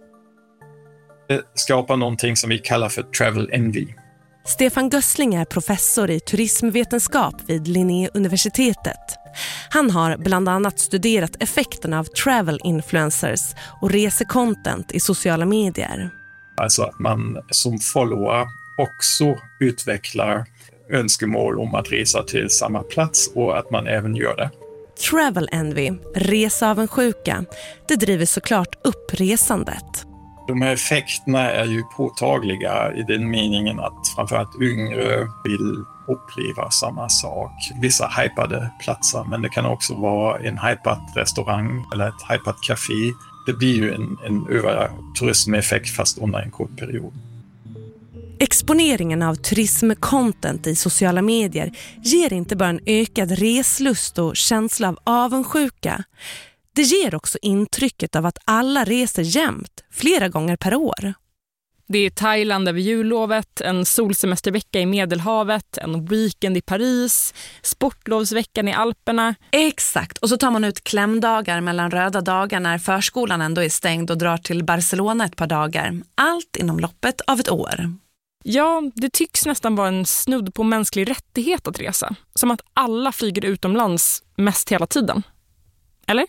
Det skapar någonting som vi kallar för travel envy. Stefan Gössling är professor i turismvetenskap vid Linnéuniversitetet. Han har bland annat studerat effekterna av travel influencers och resecontent i sociala medier. Alltså att man som follower också utvecklar önskemål om att resa till samma plats och att man även gör det. Travel envy, reseavundsjuka, det driver såklart upp resandet. De här effekterna är ju påtagliga i den meningen att framförallt yngre vill uppleva samma sak. Vissa hypade platser, men det kan också vara en hypad restaurang eller ett hypad café. Det blir ju en överturismeffekt fast under en kort period. Exponeringen av turismcontent i sociala medier ger inte bara en ökad reslust och känsla av avundsjuka. Det ger också intrycket av att alla reser jämt, flera gånger per år. Det är Thailand över jullovet, en solsemestervecka i Medelhavet, en weekend i Paris, sportlovsveckan i Alperna. Exakt, och så tar man ut klämdagar mellan röda dagar när förskolan ändå är stängd och drar till Barcelona ett par dagar. Allt inom loppet av ett år. Ja, det tycks nästan vara en snudd på mänsklig rättighet att resa. Som att alla flyger utomlands mest hela tiden. Eller?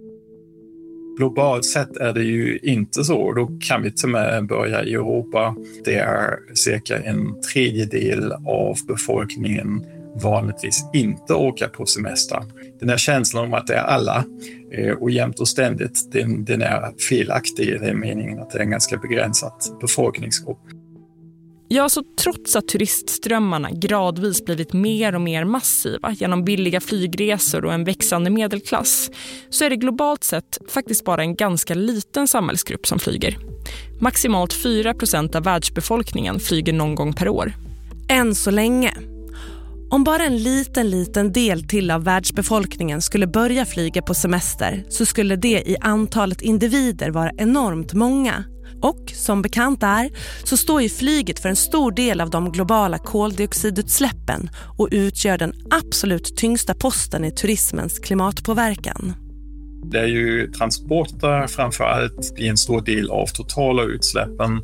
Globalt sett är det ju inte så. Då kan vi till och med börja i Europa. Det är cirka 1/3 av befolkningen vanligtvis inte åker på semester. Den här känslan om att det är alla och jämt och ständigt, den är felaktig i den meningen att det är en ganska begränsat befolkningsgrupp. Ja, så trots att turistströmmarna gradvis blivit mer och mer massiva genom billiga flygresor och en växande medelklass så är det globalt sett faktiskt bara en ganska liten samhällsgrupp som flyger. Maximalt 4% av världsbefolkningen flyger någon gång per år. Än så länge. Om bara en liten del till av världsbefolkningen skulle börja flyga på semester så skulle det i antalet individer vara enormt många. Och som bekant är så står ju flyget för en stor del av de globala koldioxidutsläppen och utgör den absolut tyngsta posten i turismens klimatpåverkan. Det är ju transporter framförallt i en stor del av totala utsläppen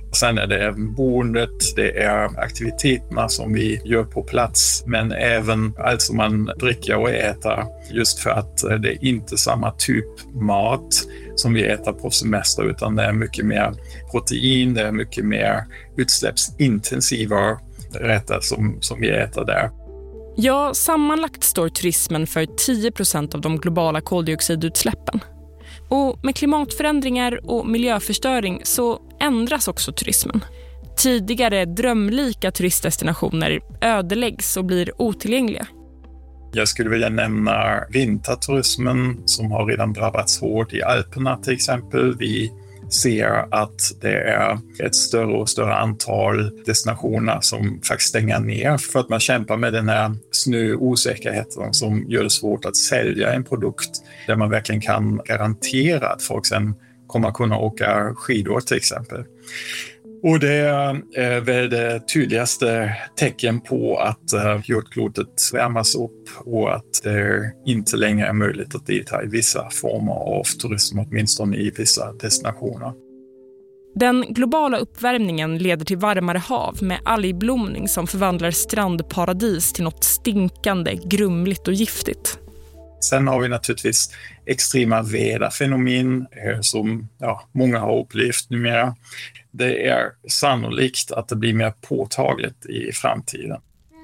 Sen är det även boendet, det är aktiviteterna som vi gör på plats, men även allt som man dricker och äter, just för att det är inte samma typ mat som vi äter på semester, utan det är mycket mer protein, det är mycket mer utsläppsintensiva rätter som vi äter där. Ja, sammanlagt står turismen för 10% av de globala koldioxidutsläppen. Och med klimatförändringar och miljöförstöring så ändras också turismen. Tidigare drömlika turistdestinationer ödeläggs och blir otillgängliga. Jag skulle vilja nämna vinterturismen som har redan drabbats hårt i Alperna till exempel. Vi ser att det är ett större och större antal destinationer som faktiskt stänger ner för att man kämpar med den här snöosäkerheten som gör det svårt att sälja en produkt där man verkligen kan garantera att folk sen kommer att kunna åka skidor till exempel. Och det är väl det tydligaste tecken på att jordklotet värmas upp och att det inte längre är möjligt att delta i vissa former av turism, åtminstone i vissa destinationer. Den globala uppvärmningen leder till varmare hav med algblomning som förvandlar strandparadis till något stinkande, grumligt och giftigt. Sen har vi naturligtvis extrema väderfenomen som många har upplevt numera. Det är sannolikt att det blir mer påtagligt i framtiden.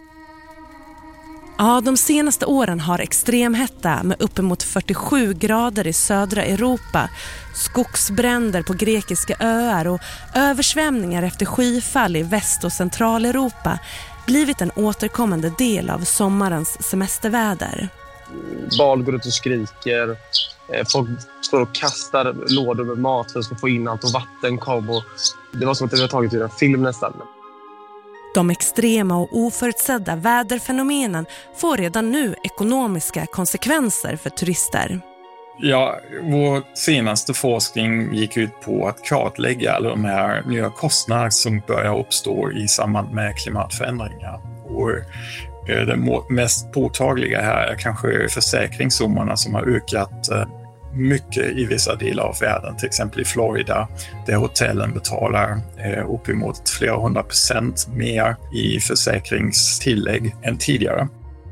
Ja, de senaste åren har extremhetta med uppemot 47 grader i södra Europa, skogsbränder på grekiska öar och översvämningar efter skyfall i väst- och centraleuropa blivit en återkommande del av sommarens semesterväder. Barn går ut och skriker, folk står och kastar lådor med mat för att få in allt och vatten kom och det var som att det var tagit ur en film nästan. De extrema och oförutsedda väderfenomenen får redan nu ekonomiska konsekvenser för turister. Ja, vår senaste forskning gick ut på att kartlägga alla de här nya kostnader som börjar uppstå i samband med klimatförändringar. Och det mest påtagliga här är kanske försäkringssummarna som har ökat mycket i vissa delar av världen, till exempel i Florida där hotellen betalar uppemot flera 100% mer i försäkringstillägg än tidigare.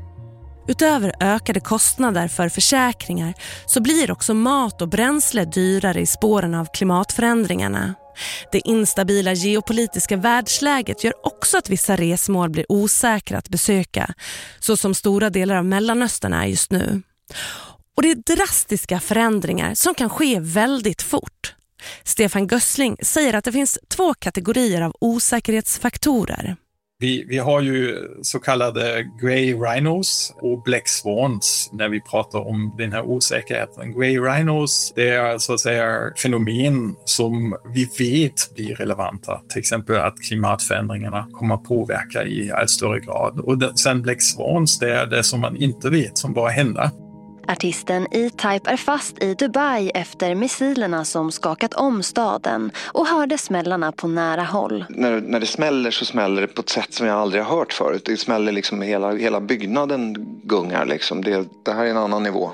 Utöver ökade kostnader för försäkringar så blir också mat och bränsle dyrare i spåren av klimatförändringarna. Det instabila geopolitiska världsläget gör också att vissa resmål blir osäkra att besöka, så som stora delar av Mellanöstern är just nu. Och det är drastiska förändringar som kan ske väldigt fort. Stefan Gössling säger att det finns 2 kategorier av osäkerhetsfaktorer. Vi har ju så kallade grey rhinos och black swans när vi pratar om den här osäkerheten. Grey rhinos, det är så att säga fenomen som vi vet blir relevanta. Till exempel att klimatförändringarna kommer att påverka i allt större grad. Och sen black swans, det är det som man inte vet som bara händer. Artisten E-Type är fast i Dubai efter missilerna som skakat om staden och hörde smällarna på nära håll. När det smäller så smäller det på ett sätt som jag aldrig har hört förut. Det smäller liksom hela byggnaden gungar liksom. Det här är en annan nivå.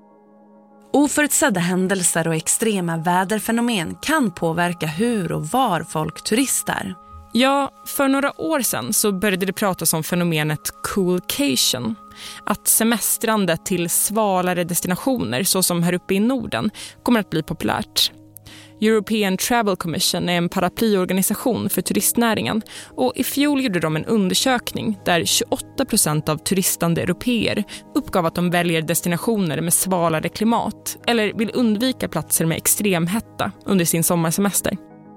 Oförutsedda händelser och extrema väderfenomen kan påverka hur och var folk turistar. Ja, för några år sedan så började det pratas om fenomenet coolcation. Att semestrande till svalare destinationer, såsom här uppe i Norden, kommer att bli populärt. European Travel Commission är en paraplyorganisation för turistnäringen och i fjol gjorde de en undersökning där 28% av turistande europeer uppgav att de väljer destinationer med svalare klimat eller vill undvika platser med extremhetta under sin sommarsemester.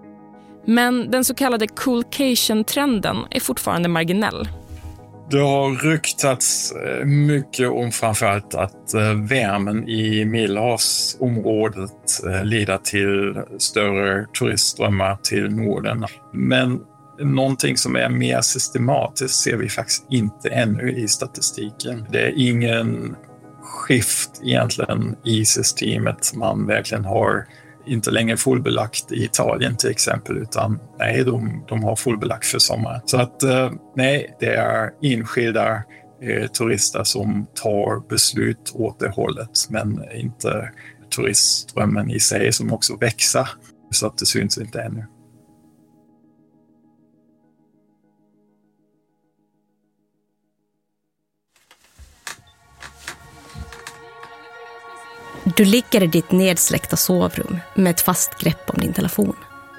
Men den så kallade coolcation-trenden är fortfarande marginell. Det har ryktats mycket om framförallt att värmen i Medelhavsområdet leder till större turistströmmar till Norden. Men någonting som är mer systematiskt ser vi faktiskt inte ännu i statistiken. Det är ingen skift egentligen i systemet. Man verkligen har inte längre fullbelagt i Italien till exempel, utan nej, de har fullbelagt för sommar. Så att nej, det är enskilda turister som tar beslut åt det hållet, men inte turistströmmen i sig som också växer, så att det syns inte ännu. Du ligger i ditt nedsläckta sovrum med ett fast grepp om din telefon.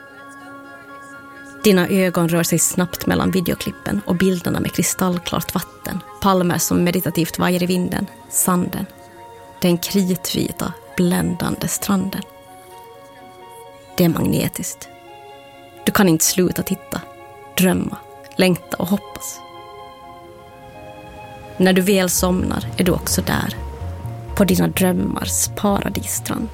Dina ögon rör sig snabbt mellan videoklippen och bilderna med kristallklart vatten, palmer som meditativt vajar i vinden, sanden, den kritvita, bländande stranden. Det är magnetiskt. Du kan inte sluta titta, drömma, längta och hoppas. När du väl somnar är du också där, på dina drömmars paradisstrand.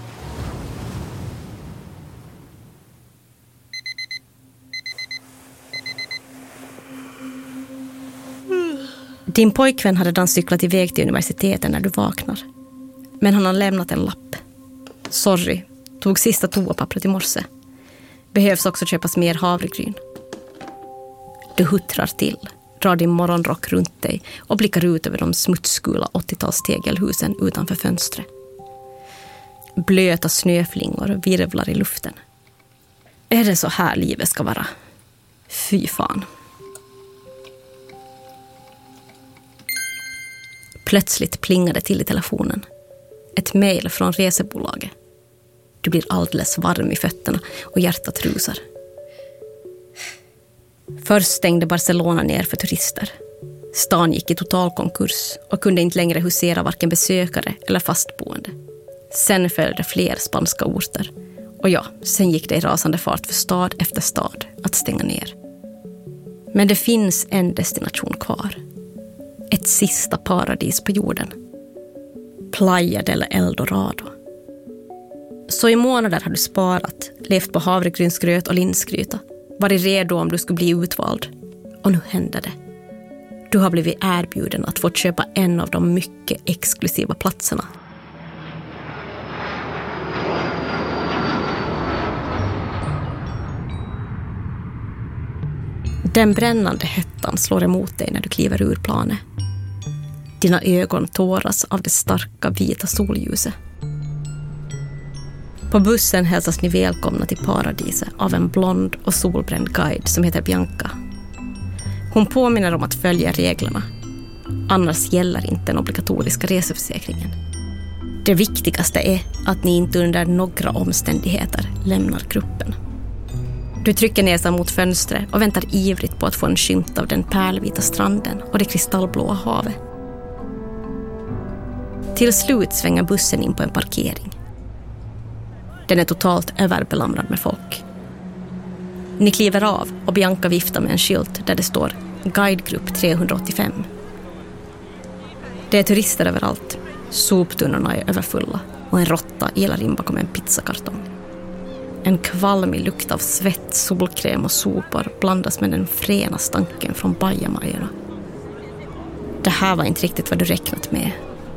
Din pojkvän hade danscyklat iväg till universitetet när du vaknar. Men han har lämnat en lapp. Sorry, tog sista toapappret i morse. Behövs också köpas mer havregryn. Du huttrar till, drar din morgonrock runt dig och blickar ut över de smutsgula 80-talstegelhusen utanför fönstret. Blöta snöflingor virvlar i luften. Är det så här livet ska vara? Fy fan. Plötsligt plingade till i telefonen. Ett mejl från resebolaget. Du blir alldeles varm i fötterna och hjärtat rusar. Först stängde Barcelona ner för turister. Stan gick i total konkurs och kunde inte längre husera varken besökare eller fastboende. Sen följde fler spanska orter. Och ja, sen gick det i rasande fart för stad efter stad att stänga ner. Men det finns en destination kvar. Ett sista paradis på jorden. Playa del Eldorado. Så i månader har du sparat, levt på havregrynsgröt och linsgryta. Varit redo om du skulle bli utvald. Och nu händer det. Du har blivit erbjuden att få köpa en av de mycket exklusiva platserna. Den brännande hettan slår emot dig när du kliver ur planet. Dina ögon tåras av det starka vita solljuset. På bussen hälsas ni välkomna till paradiset av en blond och solbränd guide som heter Bianca. Hon påminner om att följa reglerna. Annars gäller inte den obligatoriska reseförsäkringen. Det viktigaste är att ni inte under några omständigheter lämnar gruppen. Du trycker näsan mot fönstret och väntar ivrigt på att få en skymt av den pärlvita stranden och det kristallblåa havet. Till slut svänger bussen in på en parkering. Den är totalt överbelamrad med folk. Ni kliver av och Bianca viftar med en skylt där det står Guidegrupp 385. Det är turister överallt. Soptunnorna är överfulla och en råtta ilar in bakom en pizzakartong. En kvalmig lukt av svett, solkräm och sopor blandas med den fräna stanken från bajamajorna. Det här var inte riktigt vad du räknat med.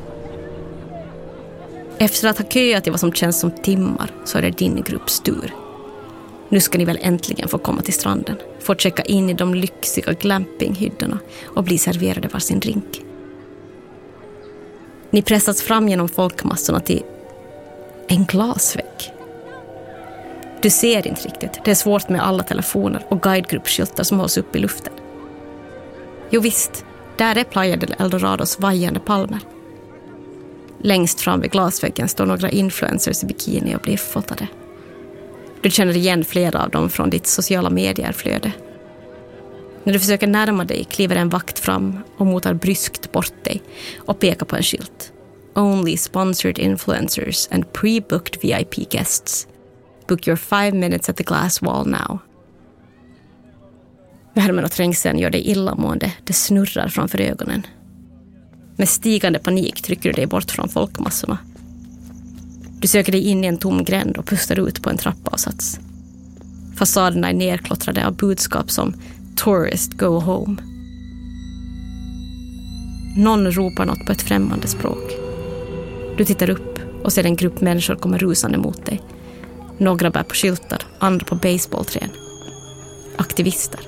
Efter att ha köat i vad som känns som timmar så är det din grupps tur. Nu ska ni väl äntligen få komma till stranden, få checka in i de lyxiga glampinghyddorna och bli serverade varsin drink. Ni pressas fram genom folkmassorna till en glasvägg. Du ser inte riktigt, det är svårt med alla telefoner och guidegruppskyltar som hålls upp i luften. Jo visst, där är Playa del Eldorados vajande palmer. Längst fram vid glasväggen står några influencers i bikini och blir fotade. Du känner igen flera av dem från ditt sociala medier-flöde. När du försöker närma dig kliver en vakt fram och motar bryskt bort dig och pekar på en skylt. Only sponsored influencers and pre-booked VIP guests. Book your 5 minutes at the glass wall now. Värmen och trängseln gör dig illamående. Det snurrar framför ögonen. Med stigande panik trycker du dig bort från folkmassorna. Du söker dig in i en tom gränd och pustar ut på en trappavsats. Fasaderna är nerklottrade av budskap som Tourist, go home. Någon ropar något på ett främmande språk. Du tittar upp och ser en grupp människor komma rusande mot dig. Några bär på skyltar, andra på baseballträn. Aktivister.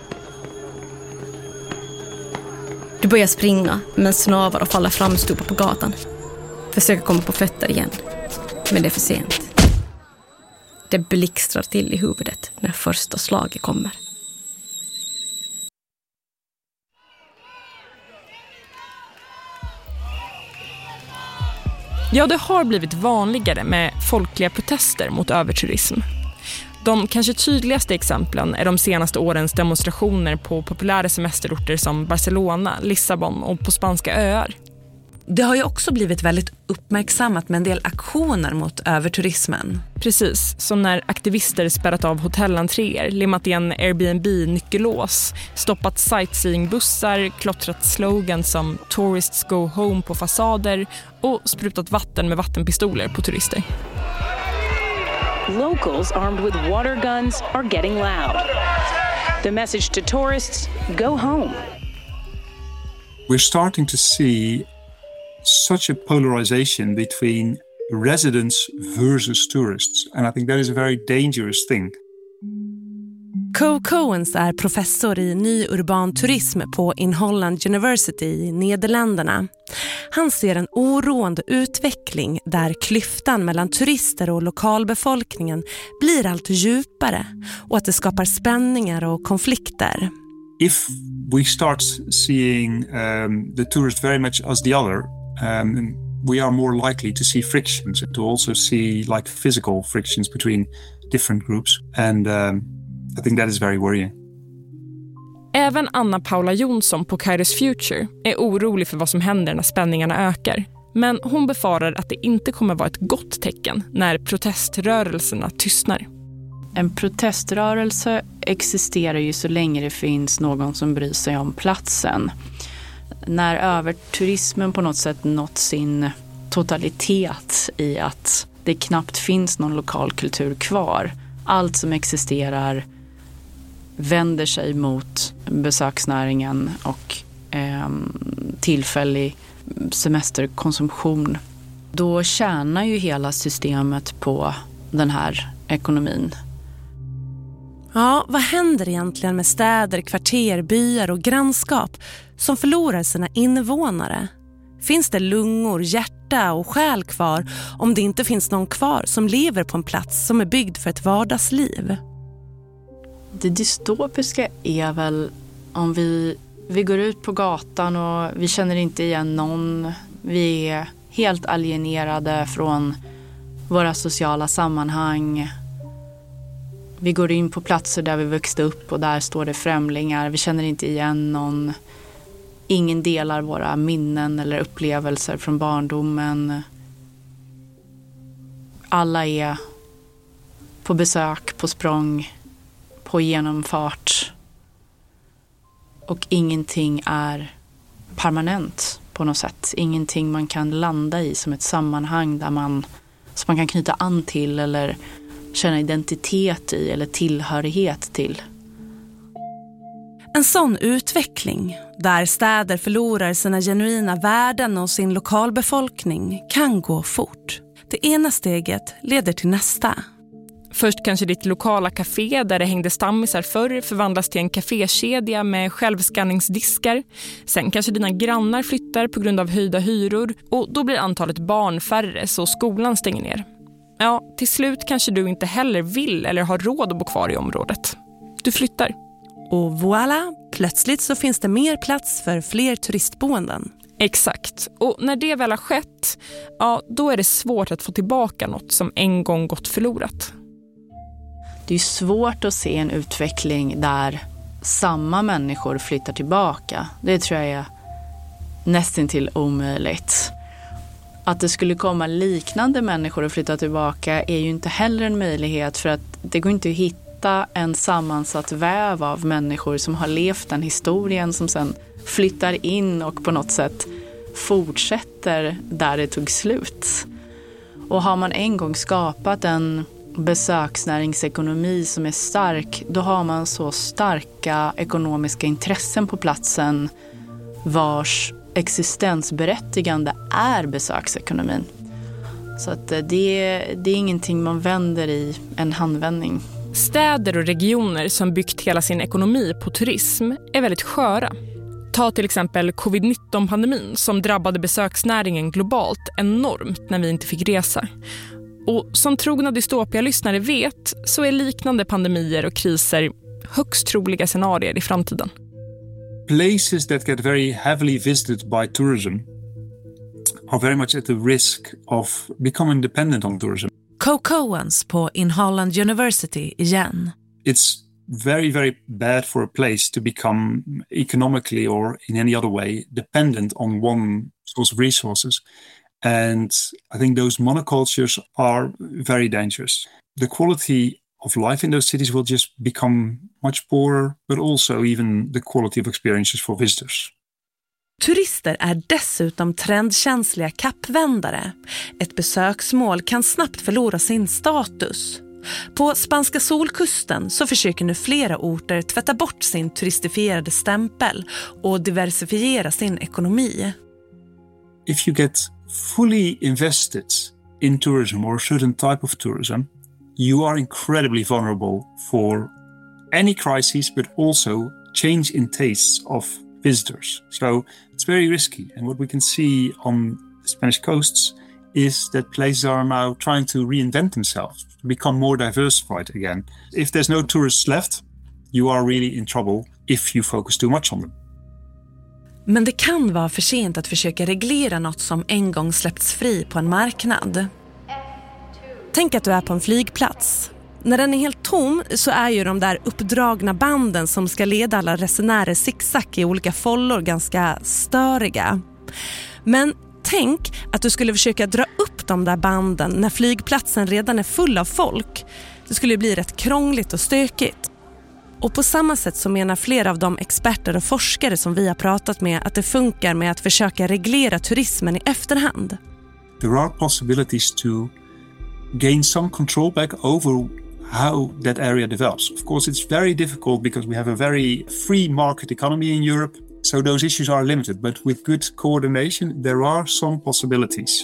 Du börjar springa, men snavar och faller framstupa på gatan. Försöker komma på fötter igen. Men det är för sent. Det blixtrar till i huvudet när första slaget kommer. Ja, det har blivit vanligare med folkliga protester mot överturism. De kanske tydligaste exemplen är de senaste årens demonstrationer på populära semesterorter som Barcelona, Lissabon och på spanska öar. Det har ju också blivit väldigt uppmärksammat med en del aktioner mot överturismen. Precis, som när aktivister spärrat av hotellentréer, limmat igen Airbnb-nyckelås, stoppat sightseeingbussar, klottrat slogans som Tourists go home på fasader och sprutat vatten med vattenpistoler på turister. Locals armed with water guns are getting loud. The message to tourists, go home. We're starting to see such a polarization between residents versus tourists. And I think that is a very dangerous thing. Co Coens är professor i ny urban turism på In Holland University i Nederländerna. Han ser en oroande utveckling där klyftan mellan turister och lokalbefolkningen blir allt djupare och att det skapar spänningar och konflikter. If we start seeing the tourist very much as the other, we are more likely to see frictions, to also see like physical frictions between different groups. And I think that is very worrying. Även Anna Paula Jonsson på Kairos Future är orolig för vad som händer när spänningarna ökar. Men hon befarar att det inte kommer vara ett gott tecken när proteströrelserna tystnar. En proteströrelse existerar ju så länge det finns någon som bryr sig om platsen. När överturismen på något sätt nått sin totalitet i att det knappt finns någon lokal kultur kvar. Allt som existerar vänder sig mot besöksnäringen och tillfällig semesterkonsumtion. Då tjänar ju hela systemet på den här ekonomin. Ja, vad händer egentligen med städer, kvarter, byar och grannskap som förlorar sina invånare? Finns det lungor, hjärta och själ kvar om det inte finns någon kvar som lever på en plats som är byggd för ett vardagsliv? Det dystopiska är väl om vi går ut på gatan och vi känner inte igen någon. Vi är helt alienerade från våra sociala sammanhang. Vi går in på platser där vi växte upp och där står det främlingar. Vi känner inte igen någon. Ingen delar våra minnen eller upplevelser från barndomen. Alla är på besök, på språng, på genomfart. Och ingenting är permanent på något sätt. Ingenting man kan landa i som ett sammanhang där som man kan knyta an till eller känna identitet i eller tillhörighet till. En sån utveckling, där städer förlorar sina genuina värden och sin lokalbefolkning, kan gå fort. Det ena steget leder till nästa. Först kanske ditt lokala café där det hängde stammisar förr förvandlas till en kafékedja med självskanningsdiskar. Sen kanske dina grannar flyttar på grund av höjda hyror och då blir antalet barn färre så skolan stänger ner. Ja, till slut kanske du inte heller vill eller har råd att bo kvar i området. Du flyttar. Och voilà, plötsligt så finns det mer plats för fler turistboenden. Exakt. Och när det väl har skett, ja, då är det svårt att få tillbaka något som en gång gått förlorat. Det är svårt att se en utveckling där samma människor flyttar tillbaka. Det tror jag är nästintill omöjligt. Att det skulle komma liknande människor att flytta tillbaka är ju inte heller en möjlighet, för att det går inte att hitta en sammansatt väv av människor som har levt den historien som sen flyttar in och på något sätt fortsätter där det tog slut. Och har man en gång skapat en besöksnäringsekonomi som är stark, då har man så starka ekonomiska intressen på platsen vars existensberättigande är besöksekonomin. Så att det är ingenting man vänder i en handvändning. Städer och regioner som byggt hela sin ekonomi på turism är väldigt sköra. Ta till exempel covid-19-pandemin som drabbade besöksnäringen globalt enormt när vi inte fick resa. Och som trogna dystopia-lyssnare vet så är liknande pandemier och kriser högst troliga scenarier i framtiden. Places that get very heavily visited by tourism are very much at the risk of becoming dependent on tourism. Coke Owens på In Holland University igen. It's very, very bad for a place to become economically or in any other way dependent on one source of resources. And I think those monocultures are very dangerous. The quality of life in those cities will just become much poorer, but also even the quality of experiences for visitors. Turister är dessutom trendkänsliga kappvändare. Ett besöksmål kan snabbt förlora sin status. På spanska solkusten så försöker nu flera orter tvätta bort sin turistifierade stämpel och diversifiera sin ekonomi. If you get fully invested in tourism or a certain type of tourism, you are incredibly vulnerable for any crises, but also change in tastes of visitors. So it's very risky. And what we can see on the Spanish coasts is that places are now trying to reinvent themselves, to become more diversified again. If there's no tourists left, you are really in trouble if you focus too much on them. Men det kan vara för sent att försöka reglera något som en gång släppts fri på en marknad. Tänk att du är på en flygplats. När den är helt tom så är ju de där uppdragna banden som ska leda alla resenärer zigzag i olika follor ganska störiga. Men tänk att du skulle försöka dra upp de där banden när flygplatsen redan är full av folk. Det skulle bli rätt krångligt och stökigt. Och på samma sätt så menar flera av de experter och forskare som vi har pratat med att det funkar med att försöka reglera turismen i efterhand. There are possibilities to gain some control back over how that area develops. Of course, it's very difficult because we have a very free market economy in Europe, so those issues are limited. But with good coordination, there are some possibilities.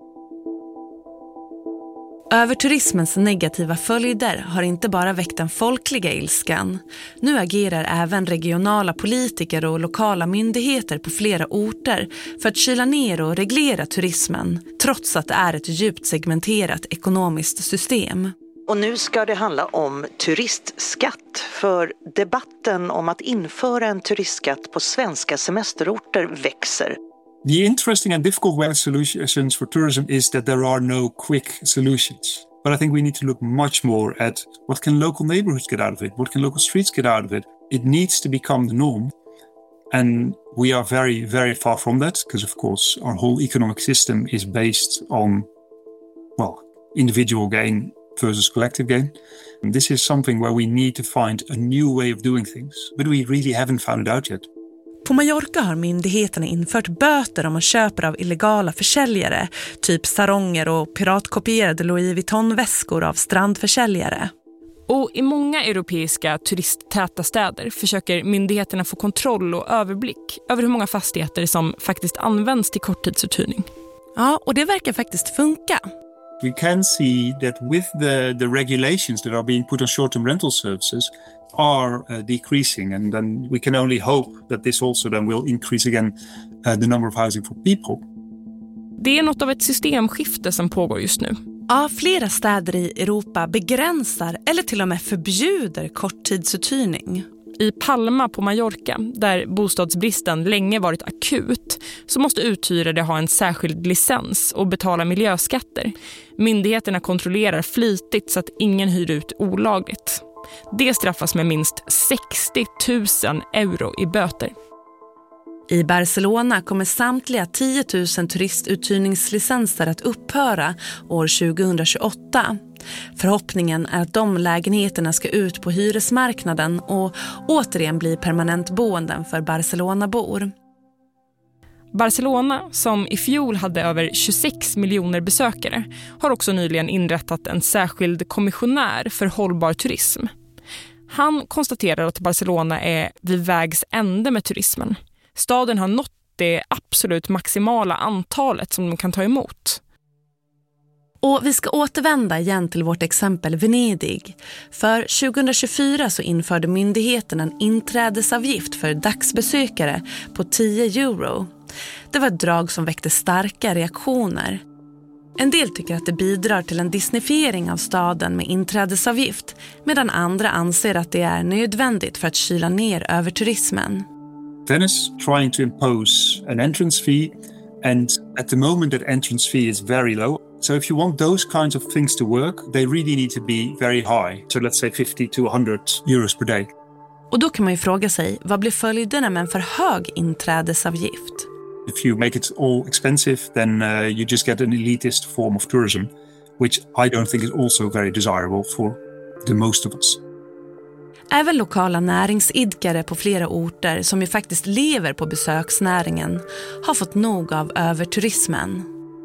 Överturismens negativa följder har inte bara väckt den folkliga ilskan. Nu agerar även regionala politiker och lokala myndigheter på flera orter för att kyla ner och reglera turismen, trots att det är ett djupt segmenterat ekonomiskt system. Och nu ska det handla om turistskatt, för debatten om att införa en turistskatt på svenska semesterorter växer. The interesting and difficult way of solutions for tourism is that there are no quick solutions. But I think we need to look much more at what can local neighborhoods get out of it? What can local streets get out of it? It needs to become the norm. And we are very, very far from that because, of course, our whole economic system is based on, well, individual gain versus collective gain. And this is something where we need to find a new way of doing things. But we really haven't found it out yet. På Mallorca har myndigheterna infört böter om man köper av illegala försäljare, typ saronger och piratkopierade Louis Vuitton-väskor av strandförsäljare. Och i många europeiska turisttäta städer försöker myndigheterna få kontroll och överblick över hur många fastigheter som faktiskt används till korttidsuthyrning. Ja, och det verkar faktiskt funka. We can see that with the regulations that are being put on short-term rental services are decreasing, and then we can only hope that this also then will increase again the number of housing for people. Det är något av ett systemskifte som pågår just nu. Ja, flera städer i Europa begränsar eller till och med förbjuder korttidsuthyrning. I Palma på Mallorca, där bostadsbristen länge varit akut, så måste uthyrare ha en särskild licens och betala miljöskatter. Myndigheterna kontrollerar flitigt så att ingen hyr ut olagligt. Det straffas med minst 60 000 euro i böter. I Barcelona kommer samtliga 10 000 turistuthyrningslicenser att upphöra år 2028. Förhoppningen är att de lägenheterna ska ut på hyresmarknaden och återigen bli permanentboenden för Barcelona-bor. Barcelona, som i fjol hade över 26 miljoner besökare, har också nyligen inrättat en särskild kommissionär för hållbar turism. Han konstaterar att Barcelona är vid vägs ände med turismen. Staden har nått det absolut maximala antalet som de kan ta emot. Och vi ska återvända igen till vårt exempel Venedig. För 2024 så införde myndigheten en inträdesavgift för dagsbesökare på 10 euro. Det var ett drag som väckte starka reaktioner. En del tycker att det bidrar till en disneyfiering av staden med inträdesavgift, medan andra anser att det är nödvändigt för att kyla ner överturismen. Venice trying to impose an entrance fee And at the moment that entrance fee is very low. So if you want those kinds of things to work, they really need to be very high. So let's say 50 to 100 euros per day. Och då kan man ju fråga sig, vad blir följderna med en för hög inträdesavgift? If you make it all expensive, then you just get an elitist form of tourism, which I don't think is also very desirable for the most of us. Även lokala näringsidkare på flera orter som ju faktiskt lever på besöksnäringen har fått nog av överturismen.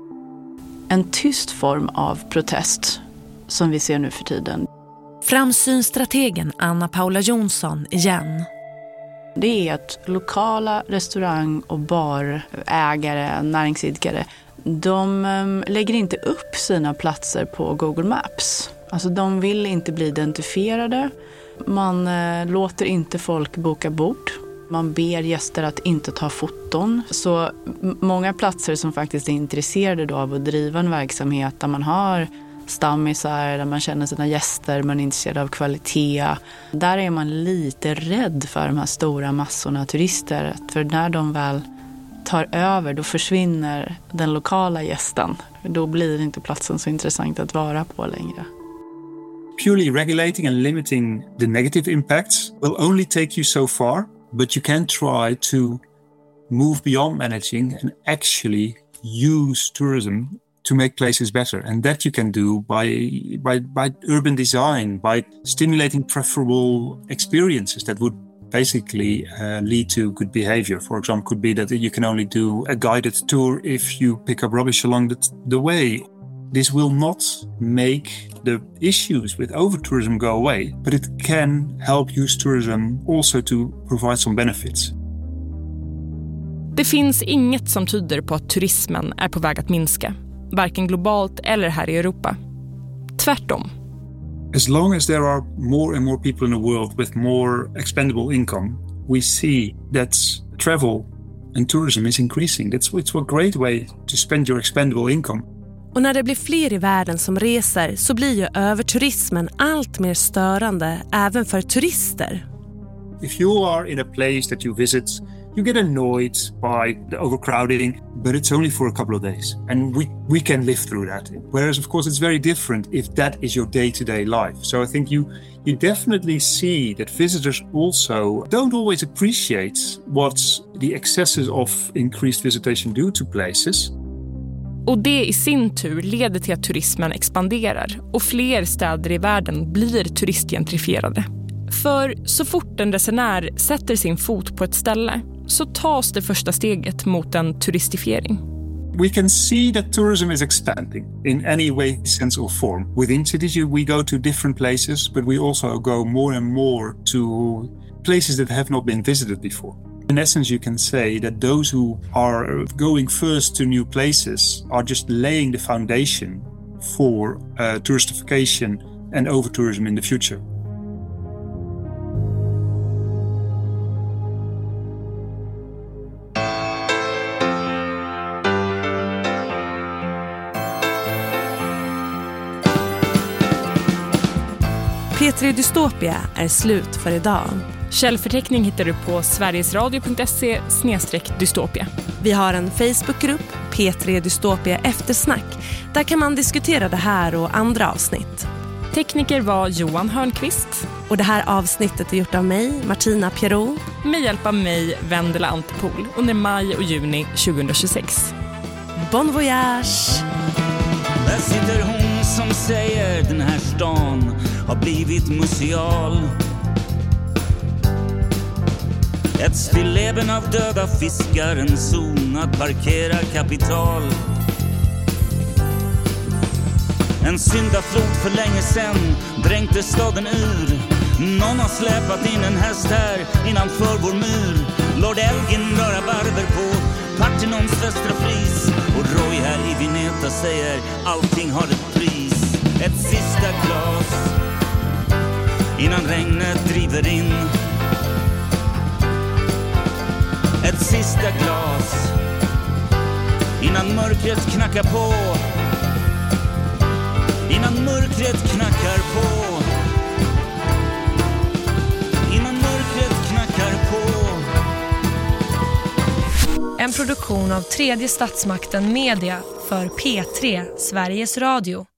En tyst form av protest som vi ser nu för tiden. Framsynsstrategen Anna Paula Jonsson igen. Det är att lokala restaurang- och barägare, näringsidkare, de lägger inte upp sina platser på Google Maps. Alltså de vill inte bli identifierade. Man låter inte folk boka bord. Man ber gäster att inte ta foton. Så många platser som faktiskt är intresserade då av att driva en verksamhet där man har stammisar, där man känner sina gäster, man är intresserad av kvalitet. Där är man lite rädd för de här stora massorna turister. För när de väl tar över, då försvinner den lokala gästen. Då blir inte platsen så intressant att vara på längre. Purely regulating and limiting the negative impacts will only take you so far, but you can try to move beyond managing and actually use tourism to make places better. And that you can do by urban design, by stimulating preferable experiences that would basically lead to good behavior. For example, could be that you can only do a guided tour if you pick up rubbish along the way. This will not make the issues with over-tourism go away, but it can help use tourism also to provide some benefits. Det finns inget som tyder på att turismen är på väg att minska, varken globalt eller här i Europa. Tvärtom. As long as there are more and more people in the world with more expendable income, we see that travel and tourism is increasing. It's a great way to spend your expendable income. Och när det blir fler i världen som reser så blir ju överturismen allt mer störande även för turister. If you are in a place that you visit, you get annoyed by the overcrowding, but it's only for a couple of days. And we can live through that. Whereas, of course, it's very different if that is your day-to-day life. So I think you definitely see that visitors also don't always appreciate what the excesses of increased visitation do to places. Och det i sin tur leder till att turismen expanderar och fler städer i världen blir turistgentrifierade. För så fort en resenär sätter sin fot på ett ställe så tas det första steget mot en turistifiering. We can see that tourism is expanding in any way, sense or form. Within cities we go to different places, but we also go more and more to places that have not been visited before. In essence, you can say that those who are going first to new places are just laying the foundation for touristification and over-tourism in the future. P3 Dystopia är slut för idag. Källförteckning hittar du på sverigesradio.se/dystopia. Vi har en Facebookgrupp, P3 Dystopia Eftersnack. Där kan man diskutera det här och andra avsnitt. Tekniker var Johan Hörnqvist. Och det här avsnittet är gjort av mig, Martina Pierrot. Med hjälp av mig, Vendela Antepol, under maj och juni 2026. Bon voyage! Där sitter hon som säger den här stan har blivit museal. Ett stilleben av döda fiskar, en zon att parkera kapital. En syndaflod för länge sen dränkte staden ur. Någon har släpat in en häst här innanför vår mur. Lord Elgin röra barber på Partenons västra fris. Och Roy här i Vineta säger allting har ett pris. Ett sista glas innan regnet driver in. Ett sista glas innan mörkret knackar på. Innan mörkret knackar på. Innan mörkret knackar på. En produktion av Tredje statsmakten Media för P3 Sveriges Radio.